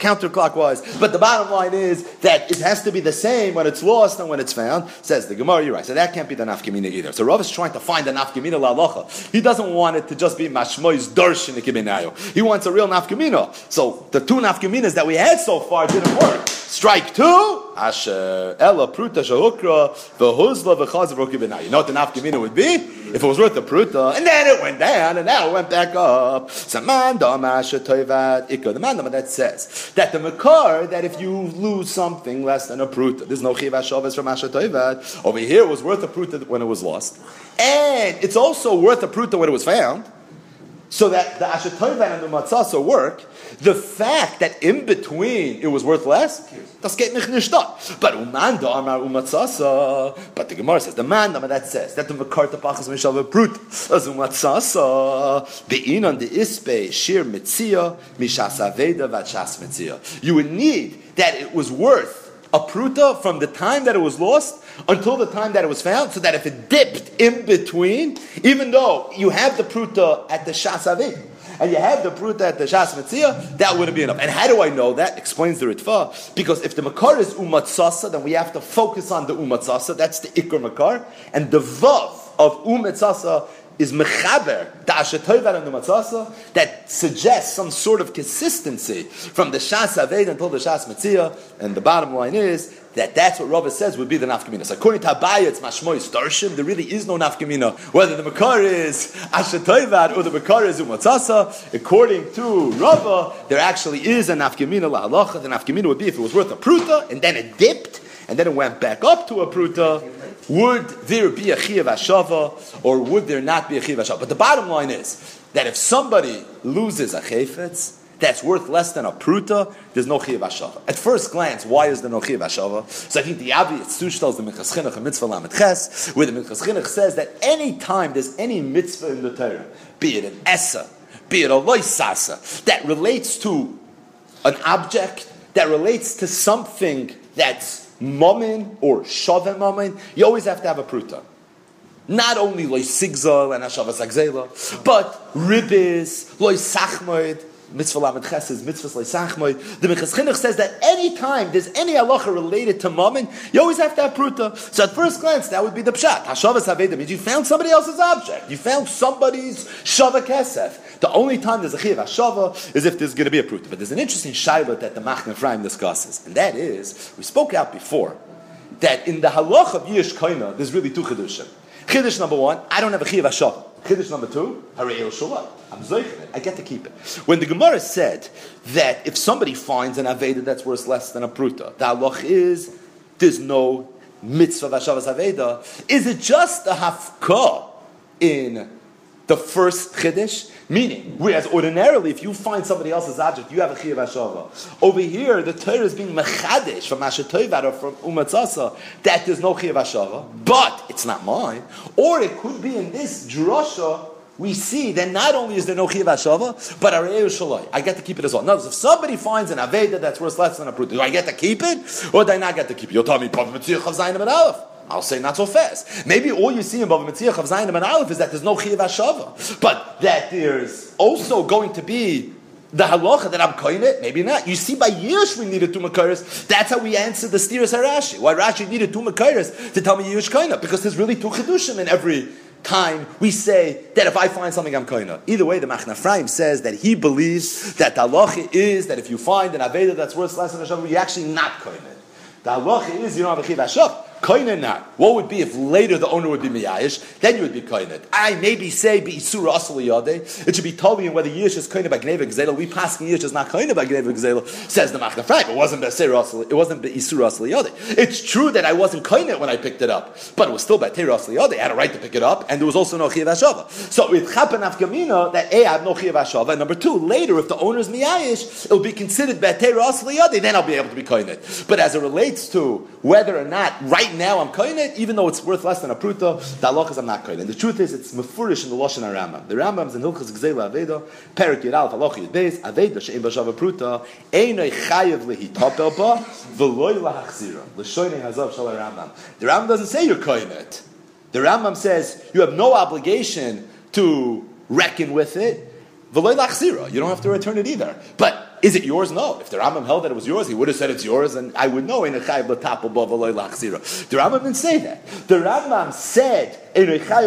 counterclockwise. But the bottom line is that it has to be the same when it's lost and when it's found. Says the Gemara, you're right. So that can't be the nafkamina either. So Rav is trying to find a nafkamina la'alacha. He doesn't want it to just be mashmois darshan ikibinayo. He wants a real nafkamina. So the two nafkaminas that we had so far didn't work. Strike two. Asher ella pruta shahukra v'huzla v'chazav rokibinayo. You know what the nafkamina would be? If it was worth the pruta, and then it went down, and now it went back up. The mandama that says that the makar, that if you lose something less than a pruta, there's no chiv hashavas from asher toivat. Over here, it was worth a pruta when it was lost, and it's also worth a pruta when it was found. So that the asher toivat and the matzasa work. The fact that in between it was worth less, das geht mich nicht da. But umanda amar umatzasa. But the Gemara says the mandama that says that the makarta pachas mishav brut as umatzasa beinon de ispe shir mitzia mishas aveda v'chas mitzia. You would need that it was worth a pruta from the time that it was lost until the time that it was found, so that if it dipped in between, even though you have the pruta at the shas aveda, and you have the pruta at the shas metzia, that wouldn't be enough. And how do I know that? Explains the Ritva. Because if the makar is umatzasa, then we have to focus on the umatzasa. That's the ikr makar. And the vav of umatzasa is mechaber, the asher toivat and the matzasa, that suggests some sort of consistency from the shas aved until the shas metzia. And the bottom line is that that's what Rava says would be the nafkamina. So according to Abaya, it's mashmois darshim. There really is no nafkamina, whether the makar is asher toivat or the makar is umatzasa. According to Rava, there actually is a nafkamina la'alacha. The nafkamina would be if it was worth a pruta and then it dipped and then it went back up to a pruta. Would there be a chiyav hashava or would there not be a chiyav hashava? But the bottom line is that if somebody loses a chayfetz that's worth less than a pruta, there's no chiyav hashava. At first glance, why is there no chiyav hashava? So I think the obvious Tzush tells the Minchas Chinuch and Mitzvah Lamed Ches, where the Minchas Chinuch says that any time there's any mitzvah in the Torah, be it an essa, be it a loisasa, that relates to an object, that relates to something that's mammon or shaveh mammon, you always have to have a pruta. Not only loy sigzal and hashavas agzela, but ribis, loy sachmoid, mitzvah lamed chesed, mitzvahs loy sachmoid. The Minchas Chinuch says that any time there's any halacha related to mammon, you always have to have pruta. So at first glance, that would be the pshat. Hashavas haveda means you found somebody else's object. You found somebody's shavah kesef. The only time there's a chiyav hashava is if there's going to be a pruta. But there's an interesting shaila that the Machne Ephraim discusses, and that is, we spoke out before, that in the halach of Yish Koina, there's really two chidushim. Chidush number one, I don't have a chiyav hashava. Chidush number two, harei el shalom. I'm zoichin it. I get to keep it. When the Gemara said that if somebody finds an aveda that's worth less than a pruta, the halach is there's no mitzvah vashavas aveda. Is it just a hafka in the first chiddush? Meaning, whereas ordinarily, if you find somebody else's object, you have a chiyav hashava. Over here, the Torah is being mechadesh from asher toivat or from umatzasa that there's no chiyav hashava, but it's not mine. Or it could be in this drasha, we see that not only is there no chiyav hashava, but arei shalai. I get to keep it as well. Now, if somebody finds an aveda that's worth less than a pruta, do I get to keep it, or do I not get to keep it? You'll tell me, I'll say not so fast. Maybe all you see in Bava Metzia Chav Zayin and Aleph is that there's no chiyav hashava, but that there's also going to be the halacha that I'm koyin it. Maybe not. You see, by Yish we needed two makaris. That's how we answered the Stiras Harashi. Why Rashi needed two makaris to tell me Yish koyin it, because there's really two chidushim in every time we say that if I find something I'm koyin it. Either way, the Machne Ephraim says that he believes that the halacha is that if you find an aveda that's worth less than a hashava, you're actually not koyin it. The halacha is you don't have a chiyav hashava. Koinen not. What would be if later the owner would be miyayish? Then you would be koinen. I maybe say be isura asli yadeh. It should be told me whether yish is koinen by gneva gzela. We pass yish is not koinen by gneva gzela. Says the Machne Ephraim. It wasn't be'ser asli. It wasn't be'isura asli yadeh. It's true that I wasn't koinen when I picked it up, but it was still be'ter asli yadeh. I had a right to pick it up, and there was also no chiyav hashava. So it chapen afkamina that I have no chiyav hashava. And number two, later if the owner is miyayish, it will be considered be'ter asli yadeh. Then I'll be able to be koinen. But as it relates to whether or not right now I'm kohen it, even though it's worth less than a pruta, the halach is I'm not kohen. And the truth is, it's mefurish in the Lashon HaRambam. The Rambam is in Hilchos Gzeila Aveda, Perik Yud Aleph Halach Yud Beis, Aveda she'en b'shav pruta, einay chayev lehitapel ba, v'loy lahachzira. L'shoinei hazav shal Rambam. The Rambam doesn't say you're kohen it. The Rambam says you have no obligation to reckon with it. V'loy lahachzira. You don't have to return it either. But Is it yours? No. If the Rambam held that it was yours, he would have said it's yours, and I would know. The Rambam didn't say that. The Rambam said, as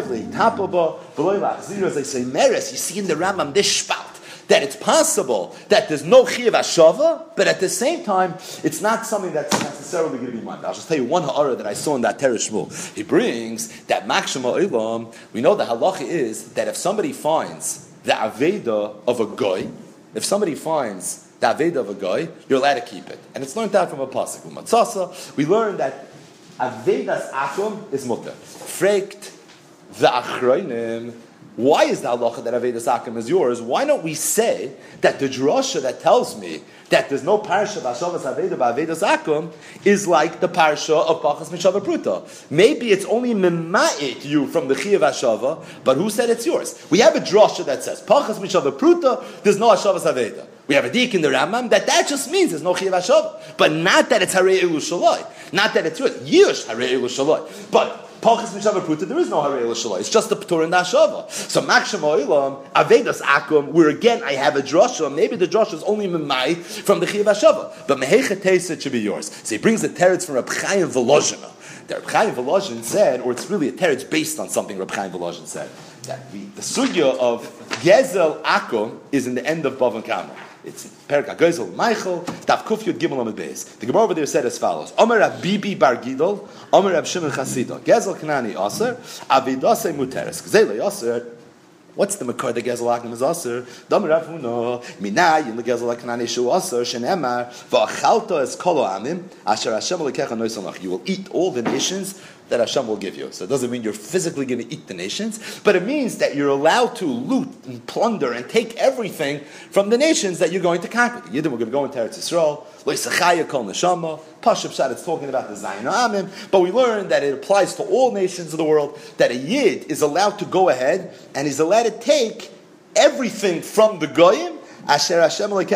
they say, Meres, you see in the Rambam this spalt, that it's possible that there's no Chiyav Hashava, but at the same time, it's not something that's necessarily going to be mine. I'll just tell you one ha'ara that I saw in that Teresh Shmuel. He brings that Makshama Olam, we know the halacha is that if somebody finds the Aveda of a guy, if somebody finds the Aveda of a guy, you're allowed to keep it. And it's learned out from a pasuk. Matzasa, we learned that Avedas Akum is mutter. Frekt the Achroinim. Why is the halacha that Avedas Akum is yours? Why don't we say that the drasha that tells me that there's no parsha b'ashavas Aveda b'Avedas Akum is like the parsha of Pachas Mishava Pruta? Maybe it's only mema'it you from the Chiyav Hashava, but who said it's yours? We have a drasha that says Pachas Mishava Pruta, there's no Hashavas Aveda. We have a dik in the Rambam that just means there's no Chiyav Hashava, but not that it's Harei Elu Shalai, not that it's yours. Yish Harei Elu Shalai, but Pachas Mishava Pruta, there is no Harei Elu Shalai. It's just the P'tur and the Hashava. So Maksham Oilam, Avedas Akum, where again I have a drasha. Maybe the drasha is only memai from the Chiyav Hashava, but Mehechet Teisa should be yours. So he brings the teretz from Reb Chaim Volozhina. That Reb Chaim Volozhin said, or it's really a teretz based on something Reb Chaim Volozhin said, that the sugya of Gezel Akum is in the end of Bavan Kama. It's Perak HaGezel Michael, Tav Kuf Yud Gimel Amud Beis. The Gemara over there said as follows: Omer Rab Bibi Bar Gidol, Omer Rab Shimon Chasida, Gezel Kanani Aser, Avidase Muteres, Gzele Aser. What's the makar the Gezel Akum is Aser? Domer Rav Huna, Minay in the Gezel Kanani Shu Aser, Shenemar, Va'achalta es Kolo Amim, Asher Hashem Lekecha Noisanach. You will eat all the nations that Hashem will give you. So it doesn't mean you're physically going to eat the nations, but it means that you're allowed to loot and plunder and take everything from the nations that you're going to conquer. The Yidden were going to go into Eretz Yisrael, Loisachaya Kol Neshama, Pashup Pshat, it's talking about the Zayin Amim, but we learned that it applies to all nations of the world, that a Yid is allowed to go ahead and he's allowed to take everything from the Goyim. So what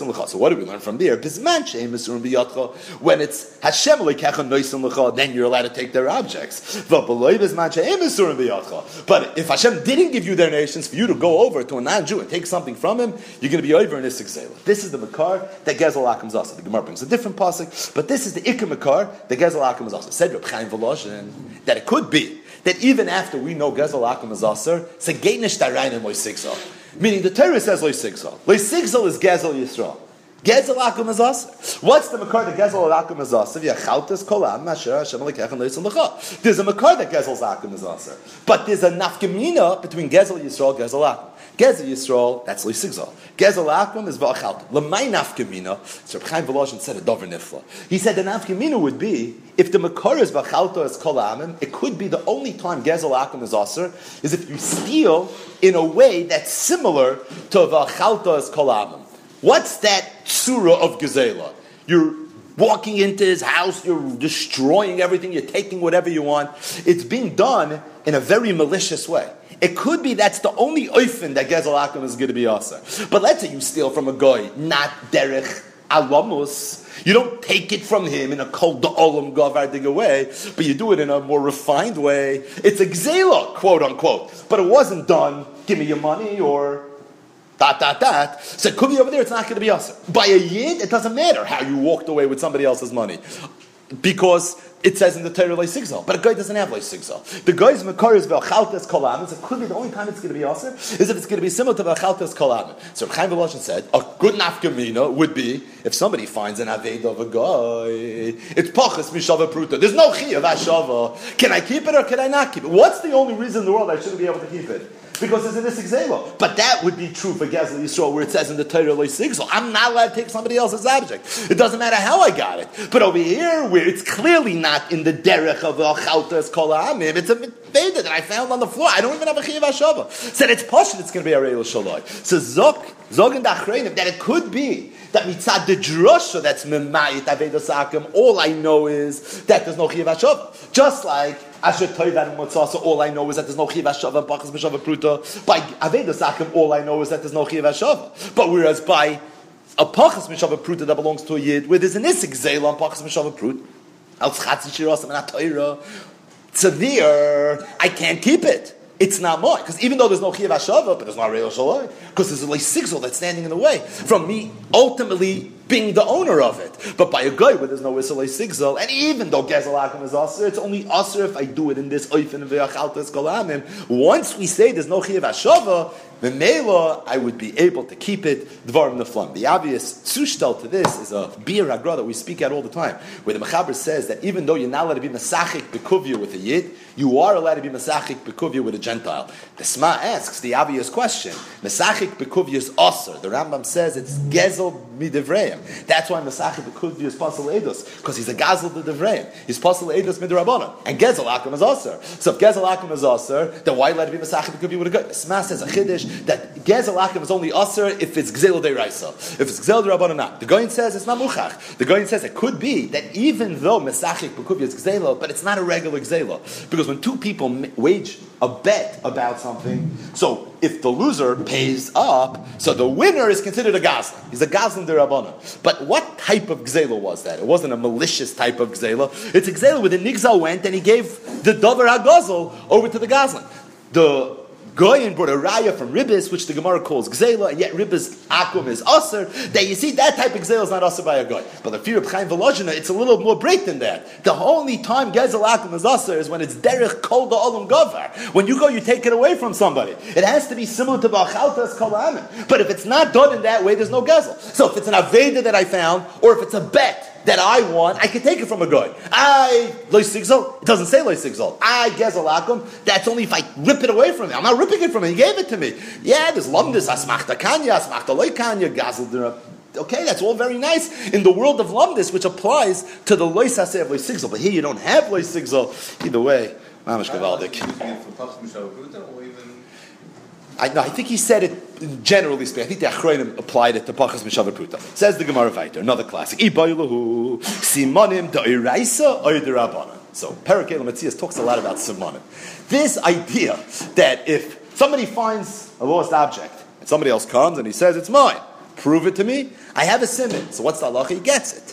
do we learn from there? When it's Hashem lekecha, then you're allowed to take their objects. But if Hashem didn't give you their nations for you to go over to a non-Jew and take something from him, you're going to be over in his Zela. This is the Makar that Gezel Akum is also. The Gemara brings a different pasuk, but this is the Ikar Makar that Gezel Akum is also. Said Reb Chaim Volozhin that it could be that even after we know Gezel Akum is also, it's a Geinish Darayin Moisigzal. Meaning the Torah says Loisigzal. Loisigzal is Gezel Yisrael. Gezel Akum is Aser. What's the Makar that Gezel Akum is Aser? Yachaltas kolam asher Hashem lekech and loisim lecha. There's a Makar that Gezel Akum is Aser. But there's a nafkamina between Gezel Yisrael and Gezel Akum. Gezel Yisrael, that's Loisigzal. Gezel Akum is Va'achalta. L'may nafkamina, so Reb Chaim Volozhin said a dover nifla. He said the nafkamina would be, if the Makar is Va'achalta as Kol Amim, it could be the only time Gezel Akum is Aser is if you steal in a way that's similar to Va'achalta as Kol Amim. What's that surah of Gezela? You're walking into his house, you're destroying everything, you're taking whatever you want. It's being done in a very malicious way. It could be that's the only oifen that Gezel Akum is going to be asa. But let's say you steal from a guy, not derech alamus. You don't take it from him in a kol da'olam gavardig way, but you do it in a more refined way. It's a gzela, quote unquote. But it wasn't done, give me your money, or So it could be over there, it's not going to be us. By a yid, it doesn't matter how you walked away with somebody else's money. Because it says in the Torah, Leisigzal. But a guy doesn't have Leisigzal. The guy's Makar is V'achaltes Kolamis. It could be the only time it's going to be us is if it's going to be similar to V'achaltes Kolamis. So Chaim Volozhin said, a good nafkamina would be if somebody finds an Aved of a guy. It's Pachas Mishava Pruta. There's no Chiyav Hashava. Can I keep it or can I not keep it? What's the only reason in the world I shouldn't be able to keep it? Because it's in this example. But that would be true for Gezel Yisrael, where it says in the Torah, Loisigzal. I'm not allowed to take somebody else's object. It doesn't matter how I got it. But over here, where it's clearly not in the derech of Chaltas Kol Ha'amim, it's a Veda that I found on the floor. I don't even have a Chiyav Hashava. Said it's Pashut, it's going to be a Reil Shaloi. So Zog and Achreinim, that it could be that mitzad the drasha that's memayit Avedas Akum, all I know is that there's no Chiyav Hashava. Just like Asher Toivan Motzasa, all I know is that there's no Chiyav Hashava, Pachas Mishava Pruta. By Avedas Akum, all I know is that there's no Chiyav Hashava. But whereas by a Pachas Mishava Pruta that belongs to a Yid, where there's an Isik Zayla on Pachas Mishava Prut, Al Tzchatzi Shirasam and Atayra, so there, I can't keep it. it's not mine. Because even though there's no Chiyav Hashava, but there's not Reil Shalai, because there's a Leisigzol that's standing in the way from me ultimately being the owner of it. But by a guy where there's no Isalei Sigzal, and even though Gezel Akum is Aser, it's only Aser if I do it in this Oifen V'Achaltas Kolamim. Once we say there's no Chiyav Hashava, the Mela, I would be able to keep it Dvarim Neflam. The obvious tzushtel to this is a Bir Hagra that we speak at all the time, where the Mechaber says that even though you're not allowed to be Masachik Bekuvya with a Yid, you are allowed to be Masachik Bekuvya with a Gentile. The Sma asks the obvious question. Masachik Bekuvya is Aser. The Rambam says it's Gezel Midivreim. That's why Masachik Bekuvya is Pasal Eidos, because he's a Gazel Midivreim. He's Pasal Eidos Midrabanan. And Gezel Akum is Aser. So if Gezel Akum is Aser, then why let it be Masachik Bekuvya with a guy? The Sma says a Chiddush that Gezel Akum is only Aser if it's Gzel Deiraisa. If it's Gzel Derabanan, not. The Goyin says it's not Muchach. The Goyin says it could be that even though Masachik Bekuvya is Gzela, but it's not a regular Gzela. Because when two people wage a bet about something, so if the loser pays up, so the winner is considered a Gazlan. He's a Gazlan Derabana. But what type of Gzela was that? It wasn't a malicious type of Gzela. It's a Gzela where the Nigzal went and he gave the Dover HaGazal over to the Gazlan. The Goyin brought a raya from Ribbis, which the Gemara calls Gzela, and yet Ribbis Akum is Aser. That you see, that type of Gzela is not Aser by a Goy. But the fear of Chaim Volozhina, it's a little more break than that. The only time Gezel Akum is Aser is when it's Derech Kol Da'olam Govar. When you go, you take it away from somebody. It has to be similar to Ba'chaltas Kol Ha'amin. But if it's not done in that way, there's no Gezel. So if it's an Aveda that I found, or if it's a bet that I want, I can take it from a guy. Lo Sigzal, it doesn't say Lo Sigzal. I Gezel Akum, that's only if I rip it away from him. I'm not ripping it from him, he gave it to me. Yeah, there's Lumdis, Asmachta Kanya, Asmachta Loy Kanya, Gazel Dira. Okay, that's all very nice in the world of Lumdis, which applies to the Lo Saseh of Lo Sigzal. But here you don't have Lo Sigzal. Either way, Mamash Gavaldik. I think he said it generally speaking. I think the Achronim applied it to Pachas Mishavar Pruta. Says the Gemara Vayter, another classic. Ibaylahu Simonim Da'iraisa Oiderabana. So Perek Elam Metzias talks a lot about Simonim. This idea that if somebody finds a lost object and somebody else comes and he says it's mine, prove it to me. I have a simon. So what's the halacha? He gets it.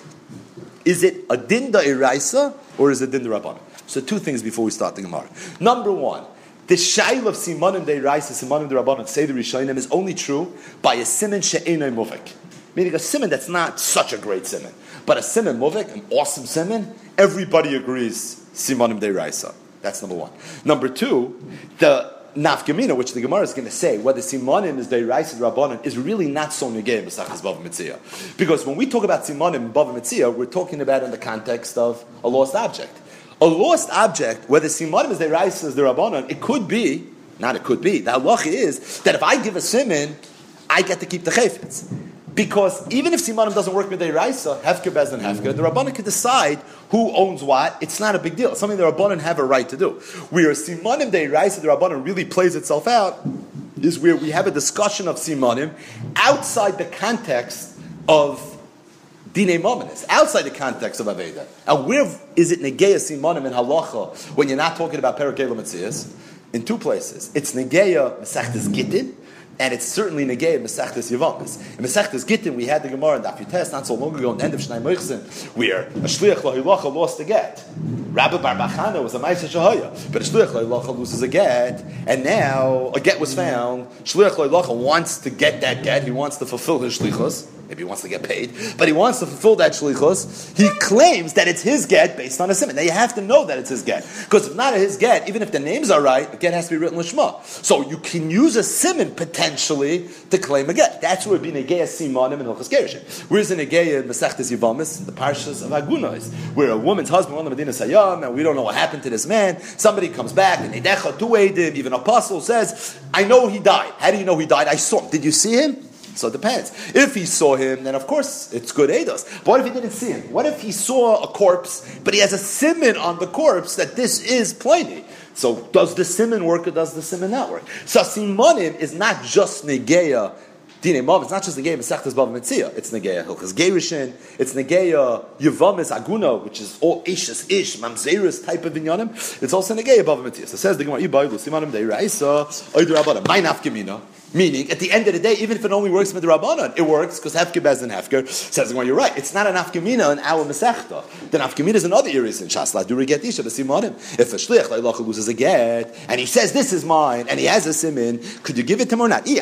Is it a din da'iraisa or is it din da'rabana? So two things before we start the Gemara. Number one. The shayl of simanim deiraisa, simanim derabbanan, say the Rishonim, is only true by a siman she'enoi muvik. Meaning a siman that's not such a great siman. But a siman muvik, an awesome siman, everybody agrees simanim deiraisa. That's number one. Number two, the nafkamina, which the Gemara is going to say, whether simanim is deiraisa derabbanan, is really not so negay b'sachas bava mitzia. Because when we talk about simanim bava mitzia, we're talking about in the context of a lost object. A lost object, whether simanim is deiraisa is derabbanan, it could be, not it could be, the halacha is that if I give a siman, I get to keep the chayfetz. Because even if simanim doesn't work with deiraisa, hefker bezdin hefker, the rabbanan can decide who owns what. It's not a big deal. It's something the rabbanan have a right to do. Where simanim deiraisa, the rabbanan really plays itself out, is where we have a discussion of simanim outside the context of Dinei Mominis, outside the context of Aveda. And where is it Negeya Simanim in Halacha when you're not talking about Perek Elam Metzias? In two places. It's Negeya Mesachtes Gittin, and it's certainly Negeya Mesachtes Yevamis. In Mesachtes Gittin, we had the Gemara in Daf Yutes not so long ago in the end of Shnai Moichsin, where a Shliach Lahilacha lost a get. Rabbi Bar Bachana was a Ma'aseh Shahaya, but a Shliach Lahilacha loses a get, and now a get was found. Shliach Lahilacha wants to get that get, he wants to fulfill his shlichus. Maybe he wants to get paid, but he wants to fulfill that shlichus. He claims that it's his get based on a simon. Now you have to know that it's his get, because if not his get, even if the names are right, the get has to be written lishma. So you can use a simon potentially to claim a get. That's where it would be negeya simanim and hilchos gerushin. Whereas in negeya mesachtes yivamis, the parshas of Agunais, where a woman's husband won the Medina Sayyam, and we don't know what happened to this man. Somebody comes back and Eidecha tu eidim, even an apostle says, "I know he died." How do you know he died? I saw him. Did you see him? So it depends. If he saw him, then of course it's good eidos. But what if he didn't see him? What if he saw a corpse, but he has a siman on the corpse that this is Pliny? So does the siman work or does the siman not work? So simanim is not just negeya dinei mav. It's not just negeya mesachtes bava metzia. It's negeya hilchas gerushin. It's negeya yevamis aguna, which is all ishes ish mamzerus type of inyanim. It's also negeya bava metzia. So says the Gemara, "Ibaylu simanim deiraisa oider abada." My nafkamina. Meaning, at the end of the day, even if it only works with the Rabbanon, it works because Hefker Bezdin Hefker says, well, you're right. It's not an Afkamina in our Masechta. The Afkamina is in other areas in Shas. Laduri get Isha, the Simonim. If a Shlich, like loses a get, and he says, this is mine, and he has a Simin, could you give it to him or not? If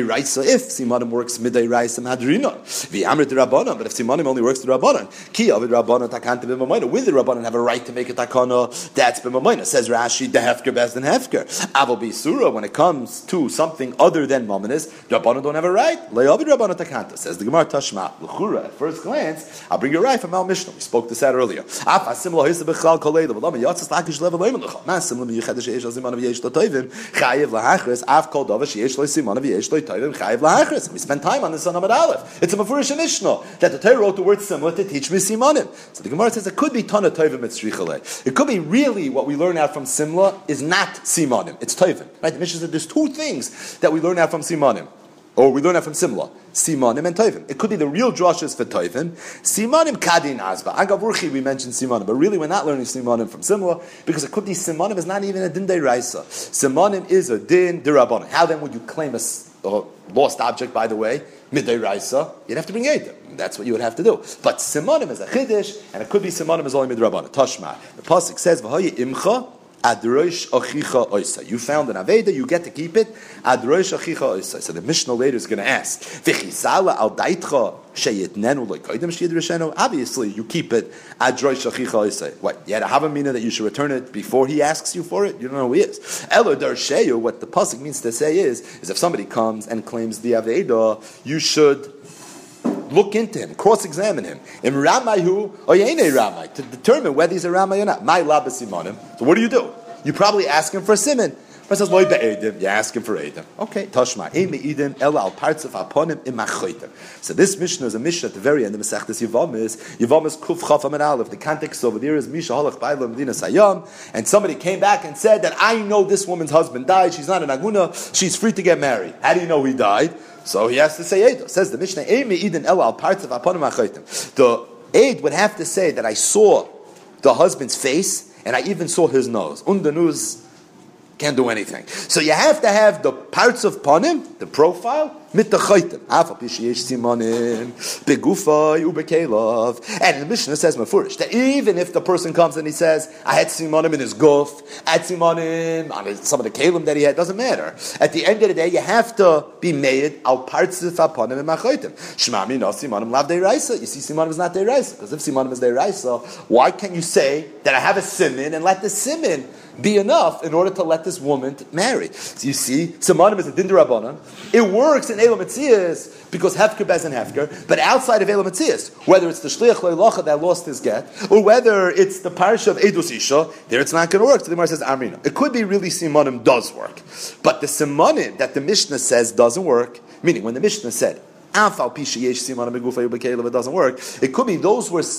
Simonim works Midday Raisa Madrina, the Amrit Rabbanon, but if Simonim only works the Rabbanon, Ki Avid Rabbanon Takanta B'Mamayna, with the Rabbanon have a right to make a Takana, that's B'Mamayna. Says Rashi, the Hefker Bezdin Hefker. Aval B'Surah, when it comes to something other than Mamanis, the Rabbanon don't have a right. Le'avid Rabbanon Takanta. Says the Gemara Tashma. L'chura, at first glance, I'll bring you right from Al Mishnah. We spoke this out earlier. Af asimla hisa b'chal koleida. V'lam yatzis lakish level loyman l'chal. Ma asimla miyuchedesh yesh lo siman v'yesh lo toivim. Chayev lahachris. Af kol dava sheyesh lo siman v'yesh lo toivim. Chayev lahachris. We spent time on this on Amud Aleph. It's a mafurish Mishnah that the Torah wrote the word similar to teach me simanim. So the Gemara says it could be tana toivim et tzrichalei. It could be really what we learn out from simla is not simanim. It's toivim. Right? The Mishnah said there's two things that we learn out from simanim. Or we learn that from Simla, Simanim and Toivim. It could be the real drushes for Toivim. Simanim Kadin Azba. Agavurchi, we mentioned Simanim, but really we're not learning Simanim from Simla because it could be Simanim is not even a Din Deiraisa. Simanim is a Din Derabbanan. How then would you claim a lost object, by the way? Midday Raisa, you'd have to bring Eidim. That's what you would have to do. But Simanim is a Chiddush, and it could be Simanim is only Midrabbanan. Tashma. The Pasuk says, V'hoye imcha, Adroish achicha oisa. You found an Aveda, you get to keep it. Adroish achicha oisa. So the Mishnah later is going to ask, V'chisala al daitcha sheyitnenu lo'koidem sheyidreshenu. Obviously, you keep it. Adroish achicha oisa. What? You had a Havamina that you should return it before he asks you for it? You don't know who he is. Elo darsheyu, what the pasuk means to say is if somebody comes and claims the Aveda, you should look into him, cross-examine him. In Ramayu or Yene Ramai, to determine whether he's a Ramai or not. My labasimonim. So what do? You probably ask him for a siman. But says loy be'edim. You ask him for edim. Okay, Tashma. Ein me'idim ela al parts of aponim imachchoitem. So this Mishnah is a Mishnah at the very end of Masechtas Yevamis. Yevamis kuf chaf amid aleph. The context over there is Misha halach ba'ila medina sayam, and somebody came back and said that I know this woman's husband died. She's not an aguna. She's free to get married. How do you know he died? So he has to say Eid. Says the Mishnah, Ein me'idin ela al parts of aponim imachchoitem. The Eid would have to say that I saw the husband's face and I even saw his nose. Undanuz can't do anything. So you have to have the parts of panim, the profile, mit the chaytim. Afa pishiyesh simanim, begufay ubekelav. And the Mishnah says mafurish that even if the person comes and he says, I had simanim in his guf, I had simanim on some of the kelim that he had, doesn't matter. At the end of the day, you have to be made al parts of panim and machaytim. Shmami no simanim lav deiraisa. You see, simanim is not deiraisa because if simanim is deiraisa, why can't you say that I have a simin and let the simin be enough in order to let this woman marry? So you see, simanim is a din d'Rabbanan. It works in Elam Metzias because Hefker Bezdin Hefker, but outside of Elam Metzias, whether it's the Shliach Leilacha that lost his get, or whether it's the Parsha of Edus Isha, there it's not going to work. So the Gemara says Amrina. It could be really simanim does work, but the simanim that the Mishnah says doesn't work, meaning when the Mishnah said Afal Pisha Yesh Simanim Begufay Ubekelav, it doesn't work. It could be those were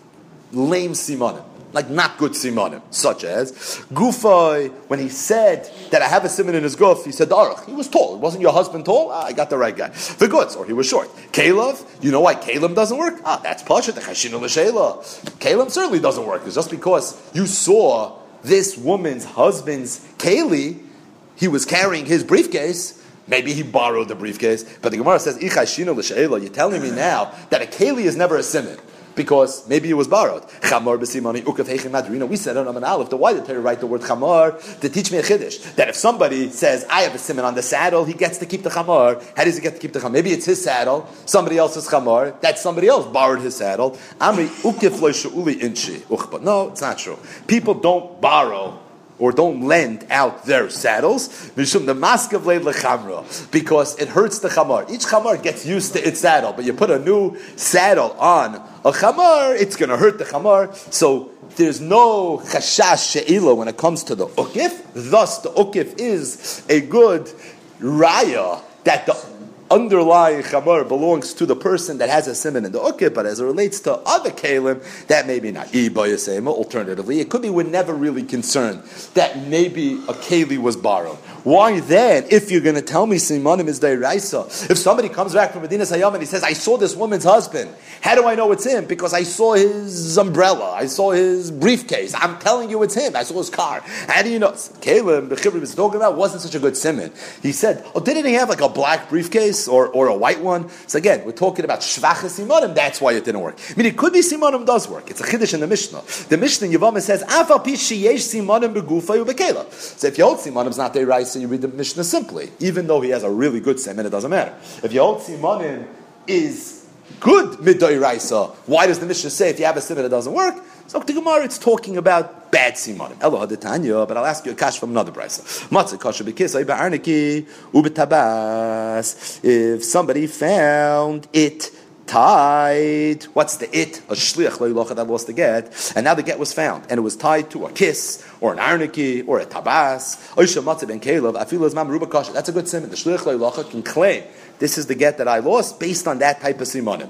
lame simanim, like not good simanim, such as Gufay, when he said that I have a siman in his guf, he said Aruch, he was tall. Wasn't your husband tall? I got the right guy. The goods, or he was short. Caleb, you know why Caleb doesn't work? That's Pasha, the Chashinu L'Sheila. Caleb certainly doesn't work. It's just because you saw this woman's husband's Kali, he was carrying his briefcase. Maybe he borrowed the briefcase. But the Gemara says, Chashinu L'Sheila. You're telling me now that a Kali is never a siman, because maybe it was borrowed. Chamar b'simani ukav heichin madrina. We said on Amud Aleph. Why did Torah write the word chamar? To teach me a chiddush that if somebody says I have a siman on the saddle, he gets to keep the chamar. How does he get to keep the chamar? Maybe it's his saddle, somebody else's chamar. That somebody else borrowed his saddle. Amri ukif lo she'uli inchi. But no, it's not true. People don't borrow or don't lend out their saddles, because it hurts the chamar. Each chamar gets used to its saddle, but you put a new saddle on a chamar, it's going to hurt the chamar. So there's no chashash she'ila when it comes to the ukif. Thus, the ukif is a good raya that the underlying chamor belongs to the person that has a siman in the ukip, but as it relates to other kalim, that may be not. Alternatively, it could be we're never really concerned that maybe a keli was borrowed. Why then, if you're going to tell me simanim is deraisa, if somebody comes back from Medina Sayyam and he says, I saw this woman's husband, how do I know it's him? Because I saw his umbrella, I saw his briefcase, I'm telling you it's him, I saw his car. How do you know? Caleb, the Chibri was talking about, wasn't such a good siman. He said, didn't he have like a black briefcase or a white one? So again, we're talking about shvacha simanim, that's why it didn't work. I mean, it could be simanim does work. It's a chiddush in the Mishnah. The Mishnah in Yevamah says, Afal pi sheyesh simanim begufa ubekela. So if you hold simanim's not deraisa, so you read the Mishnah simply. Even though he has a really good siman, it doesn't matter. If you hold simanim is good midoiraisa, why does the Mishnah say if you have a siman it doesn't work? So the Gemara, it's talking about bad simanim. Elo hadetanya, but I'll ask you a kash from another brisa. Matzah kasha b'kisay ba'arniki ubetabas. If somebody found it tied, what's the it? A shliach lo'ilocha that lost the get, and now the get was found, and it was tied to a kiss, or an arniki, or a tabas. Oisha matzah ben kelev, afilu az mam ruba kasha. That's a good siman. The shliach lo'ilocha can claim, this is the get that I lost based on that type of simanim.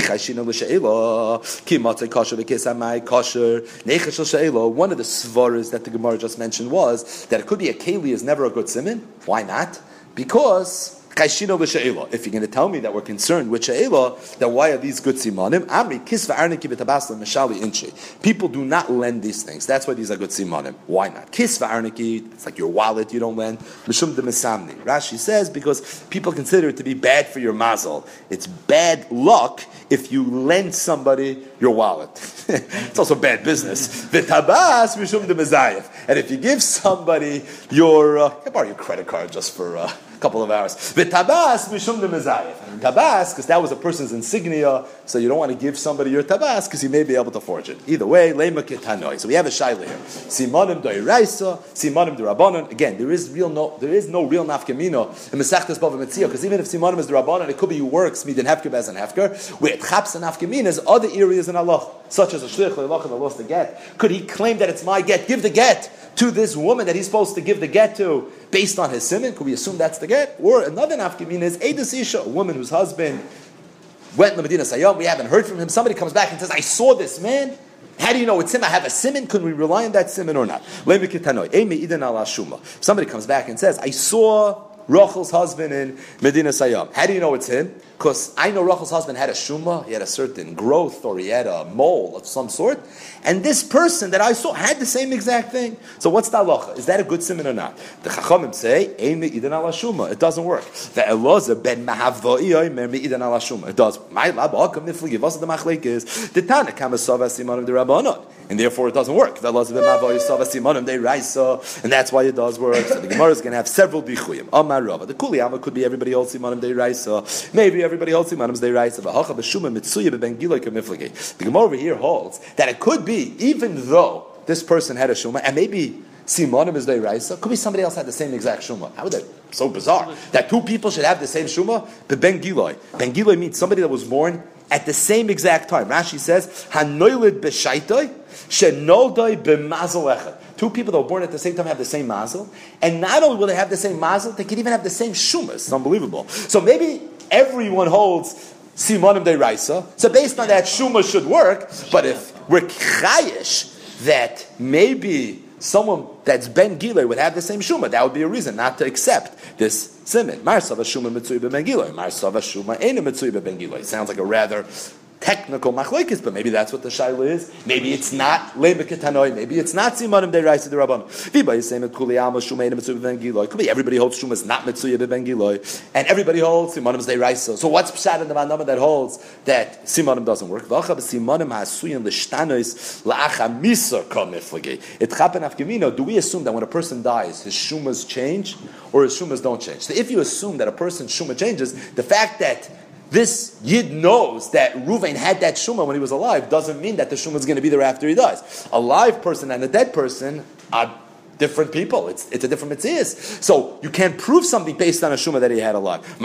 One of the svaras that the Gemara just mentioned was that it could be a keli is never a good siman. Why not? Because if you're going to tell me that we're concerned with she'ela, then why are these good simanim? Amri kisva arniki b'tabasla meshali inchi. People do not lend these things. That's why these are good simanim. Why not? Kisva arniki, it's like your wallet you don't lend. Mishum de mesamni. Rashi says because people consider it to be bad for your mazel. It's bad luck if you lend somebody your wallet. It's also bad business. V'tabas mishum de mezayef. And if you give somebody your, can I borrow your credit card just for couple of hours. V'tabas mishum de mezayef. Tabas, because that was a person's insignia, so you don't want to give somebody your tabas because he may be able to forge it. Either way, lema ketanoi. So we have a shaila here. Simanim doiraisa, simanim derabanan. Again, there is no real nafkamino in Masechtas Bava Metzia, because even if simanim is derabanan, it could be works midin hefker bez and hefker. Where it chaps and nafkamina is other areas in Allah, such as a shlich leilach that lost the get. Could he claim that it's my get? Give the get to this woman that he's supposed to give the get to based on his siman? Could we assume that's the get? Or another nafkamina is Eidas Isha, a woman whose husband went to Medina Sayyam, we haven't heard from him. Somebody comes back and says, I saw this man. How do you know it's him? I have a siman. Can we rely on that siman or not? If somebody comes back and says, I saw Rachel's husband in Medina Sayyam. How do you know it's him? Because I know Rachel's husband had a shuma, he had a certain growth, or he had a mole of some sort, and this person that I saw had the same exact thing. So what's the halacha? Is that a good siman or not? The Chachamim say, Ein me'idan ala shuma. It doesn't work. The Elazar ben Mahavoi mer me'idan ala shuma. It does. My lab hakam nifli givas the machlekes. The Tana kamasava simanim de rabbanot. And therefore it doesn't work. The Elazar ben Mahavoi sava simanim de raisa, and that's why it does work. So the Gemara is going to have several bichuyim. Amar Rava. The Kuli Amma could be everybody holds simanim de raisa. Maybe everybody holds simanim de raisa. V'hacha b'shuma mitzuya b'ben giloi kamiflegi. The Gemara over here holds that it could be, even though this person had a shuma, and maybe simanim is de raisa, could be somebody else had the same exact shuma. How would that? So bizarre that two people should have the same shuma. But ben giloi. Ben giloi means somebody that was born at the same exact time. Rashi says hanoilid b'shaitoi shenodai b'mazel echad. Two people that were born at the same time have the same mazel, and not only will they have the same mazel, they can even have the same shumas. It's unbelievable. So maybe everyone holds simanim de raisa. So based on that, shuma should work. But if we're chayish that maybe someone that's ben gilei would have the same shuma, that would be a reason not to accept this siman. Mar sava shuma mitzui ben gilei. Mar sava shuma ena mitzui ben gilei. Sounds like a rather technical machlokes, but maybe that's what the shaila is. Maybe it's not lebeketanoi. Maybe it's not simanim de raisa de rabban. Viba is saying kuli alma shumeina mitzuya ben giloi. Could be everybody holds shumas not mitzuya ben giloi, and everybody holds simanim de raisa. So what's pshat in the manama that holds that simanim doesn't work? V'acha b'simanim hasuyin l'shtanois la'acha misar kamiflegi. It chapen afgemino. Do we assume that when a person dies, his shumas change or his shumas don't change? So if you assume that a person's shuma changes, the fact that this Yid knows that Ruvain had that Shuma when he was alive doesn't mean that the Shuma is going to be there after he dies. A live person and a dead person are different people. It's a different mitzvahs. So you can't prove something based on a shuma that he had a lot. Again,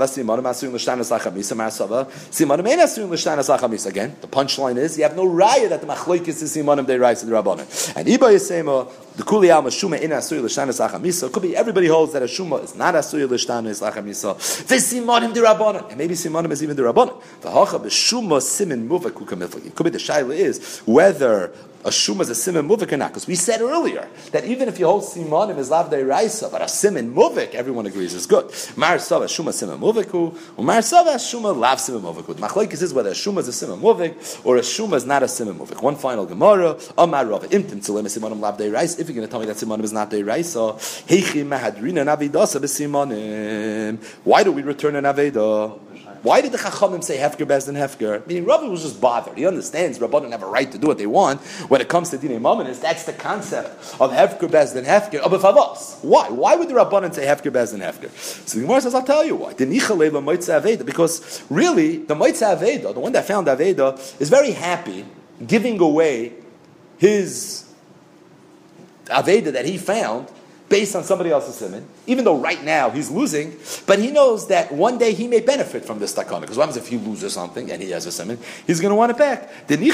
the punchline is you have no raya that the machlokes is simanim deiraisa d'Rabbanan. And Iba Yisema, the kuli alma shuma in asur l'shtanas achamisa. Could be everybody holds that a shuma is not asur l'shtanas achamisa. V'simanim d'Rabbanan, and maybe simanim is even d'Rabbanan. V'hacha b'shuma simin muvak ukamiflagi. Could be the shaila is whether a shuma is a siman muvik or not. Because we said earlier that even if you hold simanim is lav deiraisa, but a siman muvik, everyone agrees is good. Mar sava shuma siman muviku, or mar sava shuma lav siman muviku. The machlokes is whether a shuma is a siman muvik or a shuma is not a siman muvik. One final gemara. Amar Rav imtim tzilim simanim lav deiraisa. If you're going to tell me that simanim is not deiraisa, heichi mahadrina navidasa b'simanim. Why do we return an aveda? Why did the Chachamim say Hefker Bezdin Hefker? Meaning Rabbi was just bothered. He understands Rabbanan have a right to do what they want when it comes to Dinei Mamonis. That's the concept of Hefker Bezdin Hefker of Avos. Why? Why would the Rabbanan say Hefker Bezdin Hefker? So the Gemara says, I'll tell you why. Because really, the Moitza Aveda, the one that found Aveda, is very happy giving away his Aveda that he found based on somebody else's siman, even though right now he's losing, but he knows that one day he may benefit from this takana. Because what happens if he loses something and he has a siman? He's going to want it back.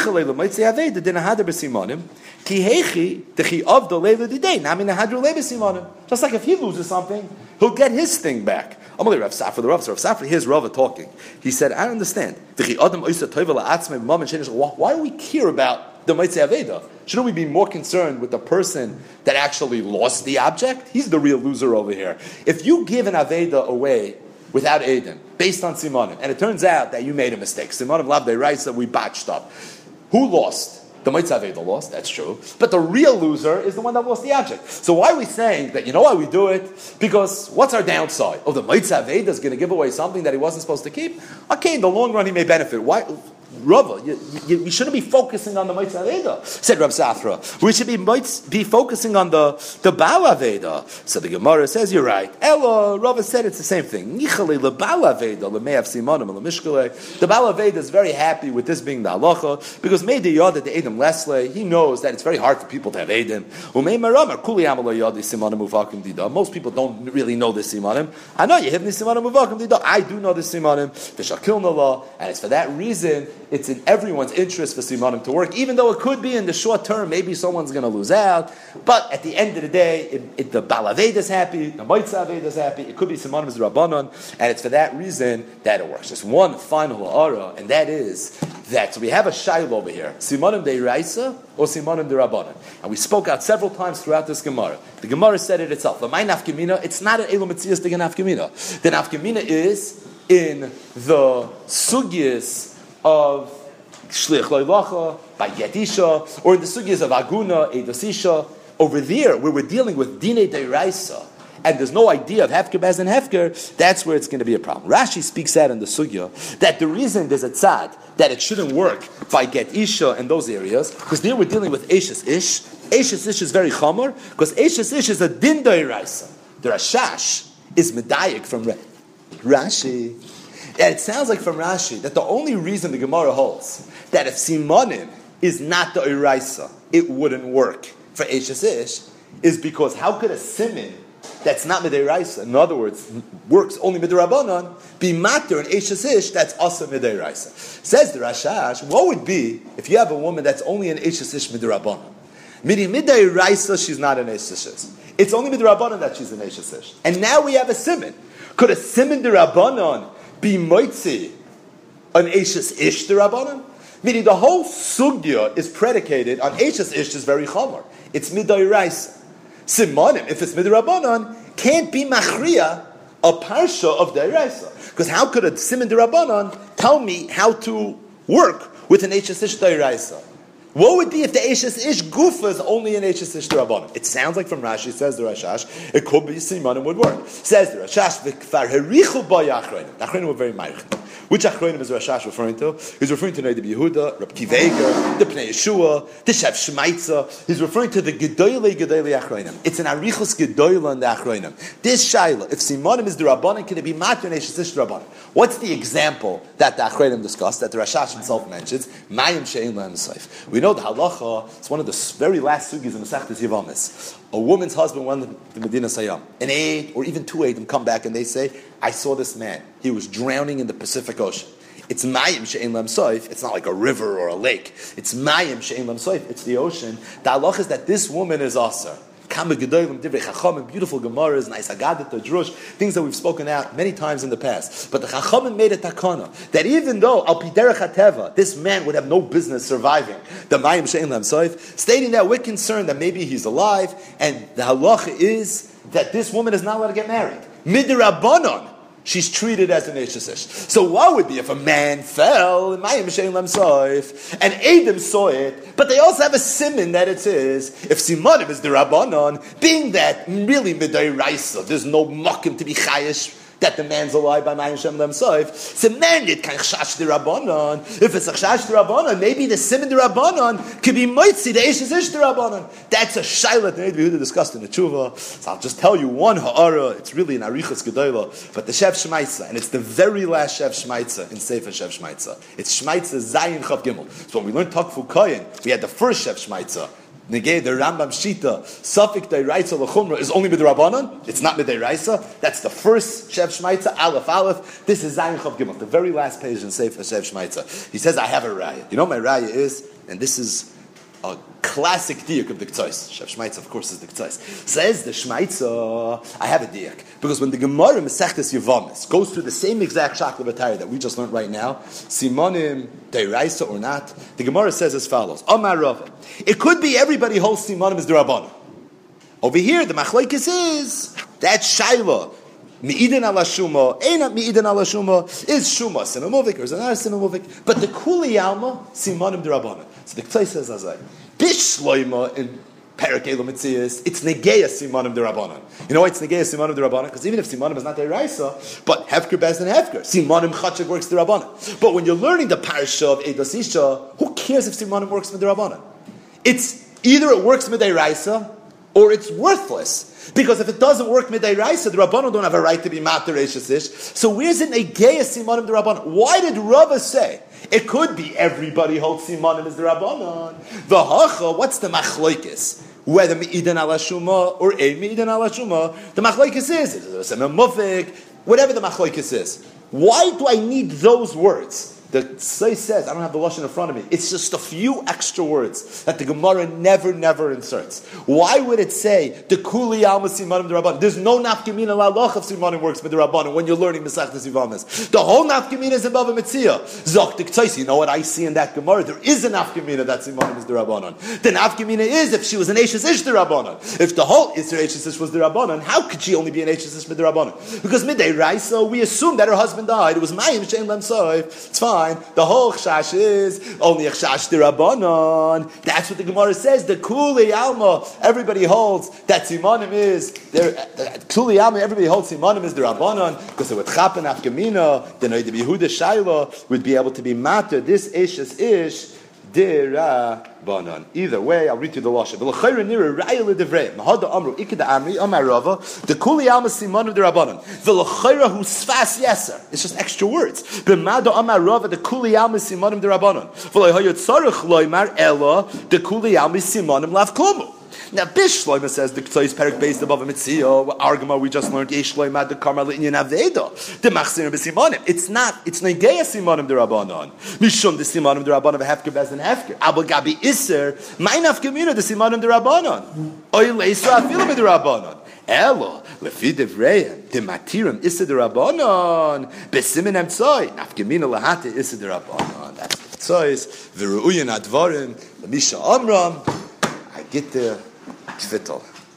Just like if he loses something, he'll get his thing back. Amalei Rav Safra, the Rav Safra, here's Rava talking. He said, I don't understand. Why do we care about the Maitzei Aveda? Shouldn't we be more concerned with the person that actually lost the object? He's the real loser over here. If you give an Aveda away without Aiden, based on Simanim, and it turns out that you made a mistake, Simanim Lav Deiraisa, we botched up. Who lost? The Maitzei Aveda lost, that's true. But the real loser is the one that lost the object. So why are we saying that, you know why we do it? Because what's our downside? Oh, the Maitzei Aveda is going to give away something that he wasn't supposed to keep? Okay, in the long run he may benefit. Why? Rava, we shouldn't be focusing on the Maitzei Aveda, said Rav Safra. We should be focusing on the Baal Aveda. So the Gemara says, you're right. Ella, Rava said it's the same thing. The Baal Aveda is very happy with this being the halacha, because Meidi Yada the Edom Lesle, he knows that it's very hard for people to have Edom. Most people don't really know this simanim. I know you have this simanim muvakim dida. I do know this simanim. The Shakilna law, and it's for that reason it's in everyone's interest for simanim to work, even though it could be in the short term, maybe someone's going to lose out. But at the end of the day, the Baal Aveda is happy, the Maitzei Aveda is happy. It could be simanim is Rabbanon, and it's for that reason that it works. Just one final ha'ara, and that is that so we have a shayla over here: simanim deiraisa or simanim derabbanon. And we spoke out several times throughout this Gemara. The Gemara said it itself. L'may nafkamina. It's not an elu metzias de nafkamina. The nafkamina is in the sugyas of shlich loylacha by yetisha, or in the sugyas of aguna edosisha. Over there, where we're dealing with dine deiraisa, and there's no idea of hefker bez and hefker, that's where it's going to be a problem. Rashi speaks out in the sugya that the reason there's a tzad that it shouldn't work by get isha and those areas, because there we're dealing with eshes ish. Eshes ish is very chomer, because eshes ish is a din deiraisa. The Rashash is medayik from Rashi. And it sounds like from Rashi that the only reason the Gemara holds that if simanim is not the deiraisa, it wouldn't work for eshes ish, is because how could a siman that's not midiraisa, in other words, works only midirabanan, be matter and eshes ish that's also midiraisa? Says the Rashash, what would be if you have a woman that's only an eshes ish midirabanan? Midiraisa, she's not an eshes ish. It's only midirabanan that she's an eshes ish. And now we have a siman. Could a siman dirabanan be moitzi an eshes ish dirabanan? Meaning the whole sugya is predicated on eshes ish is very chomer. It's midiraisa. Simanim, if it's midrabanan, can't be machriya a parsha of deraisa. Because how could a siman derabanan tell me how to work with an eshes ish deraisa? What would be if the eshes ish gufa is only an eshes ish derabanan? It sounds like from Rashi, says the Rashash, it could be simanim would work. Says the Rashash, v'kfar herichu ba yachreinim. Yachreinim were very ma'ich. Which Achronim is Rashash referring to? He's referring to Noda Yehuda, Reb Kiva Eiger, the Pnei Yeshua, the Shev Shmaitza. He's referring to the Gedolei Achronim. It's an Arichos Gedolah in the Achronim. This Shaila, if Simonim is the Rabbanan, can it be Matur Neishesish Rabbanan? What's the example that the Achronim discussed, that the Rashash himself mentions? Mayim She'ein Lahem Seif. We know the halacha, it's one of the very last sugis in Masechtas Yevamis. A woman's husband went to Medina Sayyam. An aide, or even two aides, come back and they say, I saw this man. He was drowning in the Pacific Ocean. It's Mayim She'ein Lahem Seif. It's not like a river or a lake. It's Mayim She'ein Lahem Seif. It's the ocean. The halacha is that this woman is Asar. Kama Gedolim, Divrei Chachamim, beautiful Gemaras, nice Agadat, Drush, things that we've spoken out many times in the past. But the Chachamim made a takana that even though Al Piderech HaTeva, this man would have no business surviving the Mayim She'ein Lahem Seif, stating that we're concerned that maybe he's alive, and the halacha is that this woman is not allowed to get married. Midrabanon, she's treated as an Eishesish. So what would be if a man fell in Mayim She'ein Lahem Seif and Adam saw it, but they also have a siman that it says, if Simonim is the Rabbanon, being that really Midai Raisa, there's no makim to be chayish that the man's alive by Mayim She'ein Lahem Seif. It's a man that can chash the Rabbanon. If it's a chash the Rabbanon, maybe the siman the Rabbanon could be moitzi the Eishesish the Rabbanon. That's a shayla that Noda Yehuda discussed in the Tshuva. So I'll just tell you one ha'ara. It's really an arichas gedolah, but the Shev Shmaitza, and it's the very last Shev Shmaitza in Sefer Shev Shmaitza. It's Shmaitza Zayin Chav Gimel. So when we learned Takfu Koyin, we had the first Shev Shmaitza. Negei the Rambam Shita, Safik Deiraisa L'Chumra is only Midrabanan. It's not Midraisa. That's the first Shev Shmaitza, Aleph. This is Zayin Chav Gimel, the very last page in Sefer Shev Shmaitza. He says, I have a raya. You know what my raya is? And this is a classic diak of the K'tzais. Shev Shmaitza, of course, is the K'tzais. Says the Shmaitza, I have a diak. Because when the Gemara Masechtas Yevamis goes through the same exact shakla b'tayr that we just learned right now, Simonim, Deiraisa or not, the Gemara says as follows, Amar Rav, it could be everybody holds Simonim as the Rabbanan. Over here, the Machlokes is, that Shaila, Mi'idin ala Shuma, Einat Mi'idin ala Shuma, is Shuma Simamovik or is it not Simamovik? But the Kuli Alma, Simonim the Rabbanan. So the K'tzai says, Azai, Bishloima in Perek Elam Mitzias, it's Negeya Simonim the Rabbanan. You know why it's Negeya Simonim the Rabbanan? Because even if Simonim is not the Raisa, but Hefker Bez and Hefker, Simonim Chachak works the Rabbanan. But when you're learning the Parsha of Eidos Isha, who cares if Simonim works with the Rabbanan? It's either it works with the Raisa or it's worthless. Because if it doesn't work midday raisa, the Rabbanon don't have a right to be mater reishesish. So where's it negeya simanim the Rabbanon? Why did Rava say it could be everybody holds simanim as the Rabbanon? The hacha, what's the machlokes? Whether mi'idan ala shuma or ein mi'idan ala shuma, the machlokes is a mufik, whatever the machlokes is. Why do I need those words? The Tzai says, I don't have the Lashon in front of me, it's just a few extra words that the Gemara never inserts. Why would it say, the Kuli Alma Simanim the Rabbanon? There's no nafkamina la'loch of Simanim works with the Rabbanon when you're learning Masechtas Yevamis. The whole nafkamina is above a Metzia. Zok the Tzai, you know what I see in that Gemara? There is a nafkamina that Simanim is the Rabbanon. The nafkamina is if she was an Eishes Ish the Rabbanon. If the whole Isser Eishes Ish was the Rabbanon, how could she only be an Eishes Ish with the Rabbanon? Because midday Raisa, we assume that her husband died. It was Mayim She'ein Lahem Seif. It's fine. The whole chash is only a chash the Rabbanon. That's what the Gemara says. The Kuli Alma, everybody holds that Simanim is Kuli Alma. Everybody holds Simanim is the Rabbanon because it would chapen afkamina. The Noda Yehuda Shaila would be able to be matter. This Eishes Ish Dirabanan. Either way, I'll read you the Lashon. V'l'chayra nira raya l'divrei. Mahada amru ikeda amri amar Rava. The kuli alma siman of the Rabbanon. V'l'chayra hu sfas yeser. It's just extra words. B'mada amar Rava. The kuli alma siman of the Rabbanon. V'l'chayra tzarich loymar ella. The kuli alma simanim lav klomu. Now, Bish Shloima says the K'tzai is Perek based above a Mitzio. Arguma we just learned Yesh Shloima the Karma L'Inyan Aveda the Machzir B'Simanim. It's not. It's Negeya Simanim the Rabbanon. Mishum the Simanim the Rabbanon Hefker Bez and Hefker. Abel Gabi Iser Ma'inaf Gemina the Simanim the Rabbanon. Oy Leisa Afilim the Rabbanon. Elo Lefi Devreim the Matirim Iser the Rabbanon B'Simin Emtzoi Naf Gemina Lahate Iser the Rabbanon. That's the K'tzais V'Ru'uyin Advarim L'Misha Amram. I get there. Tfittel.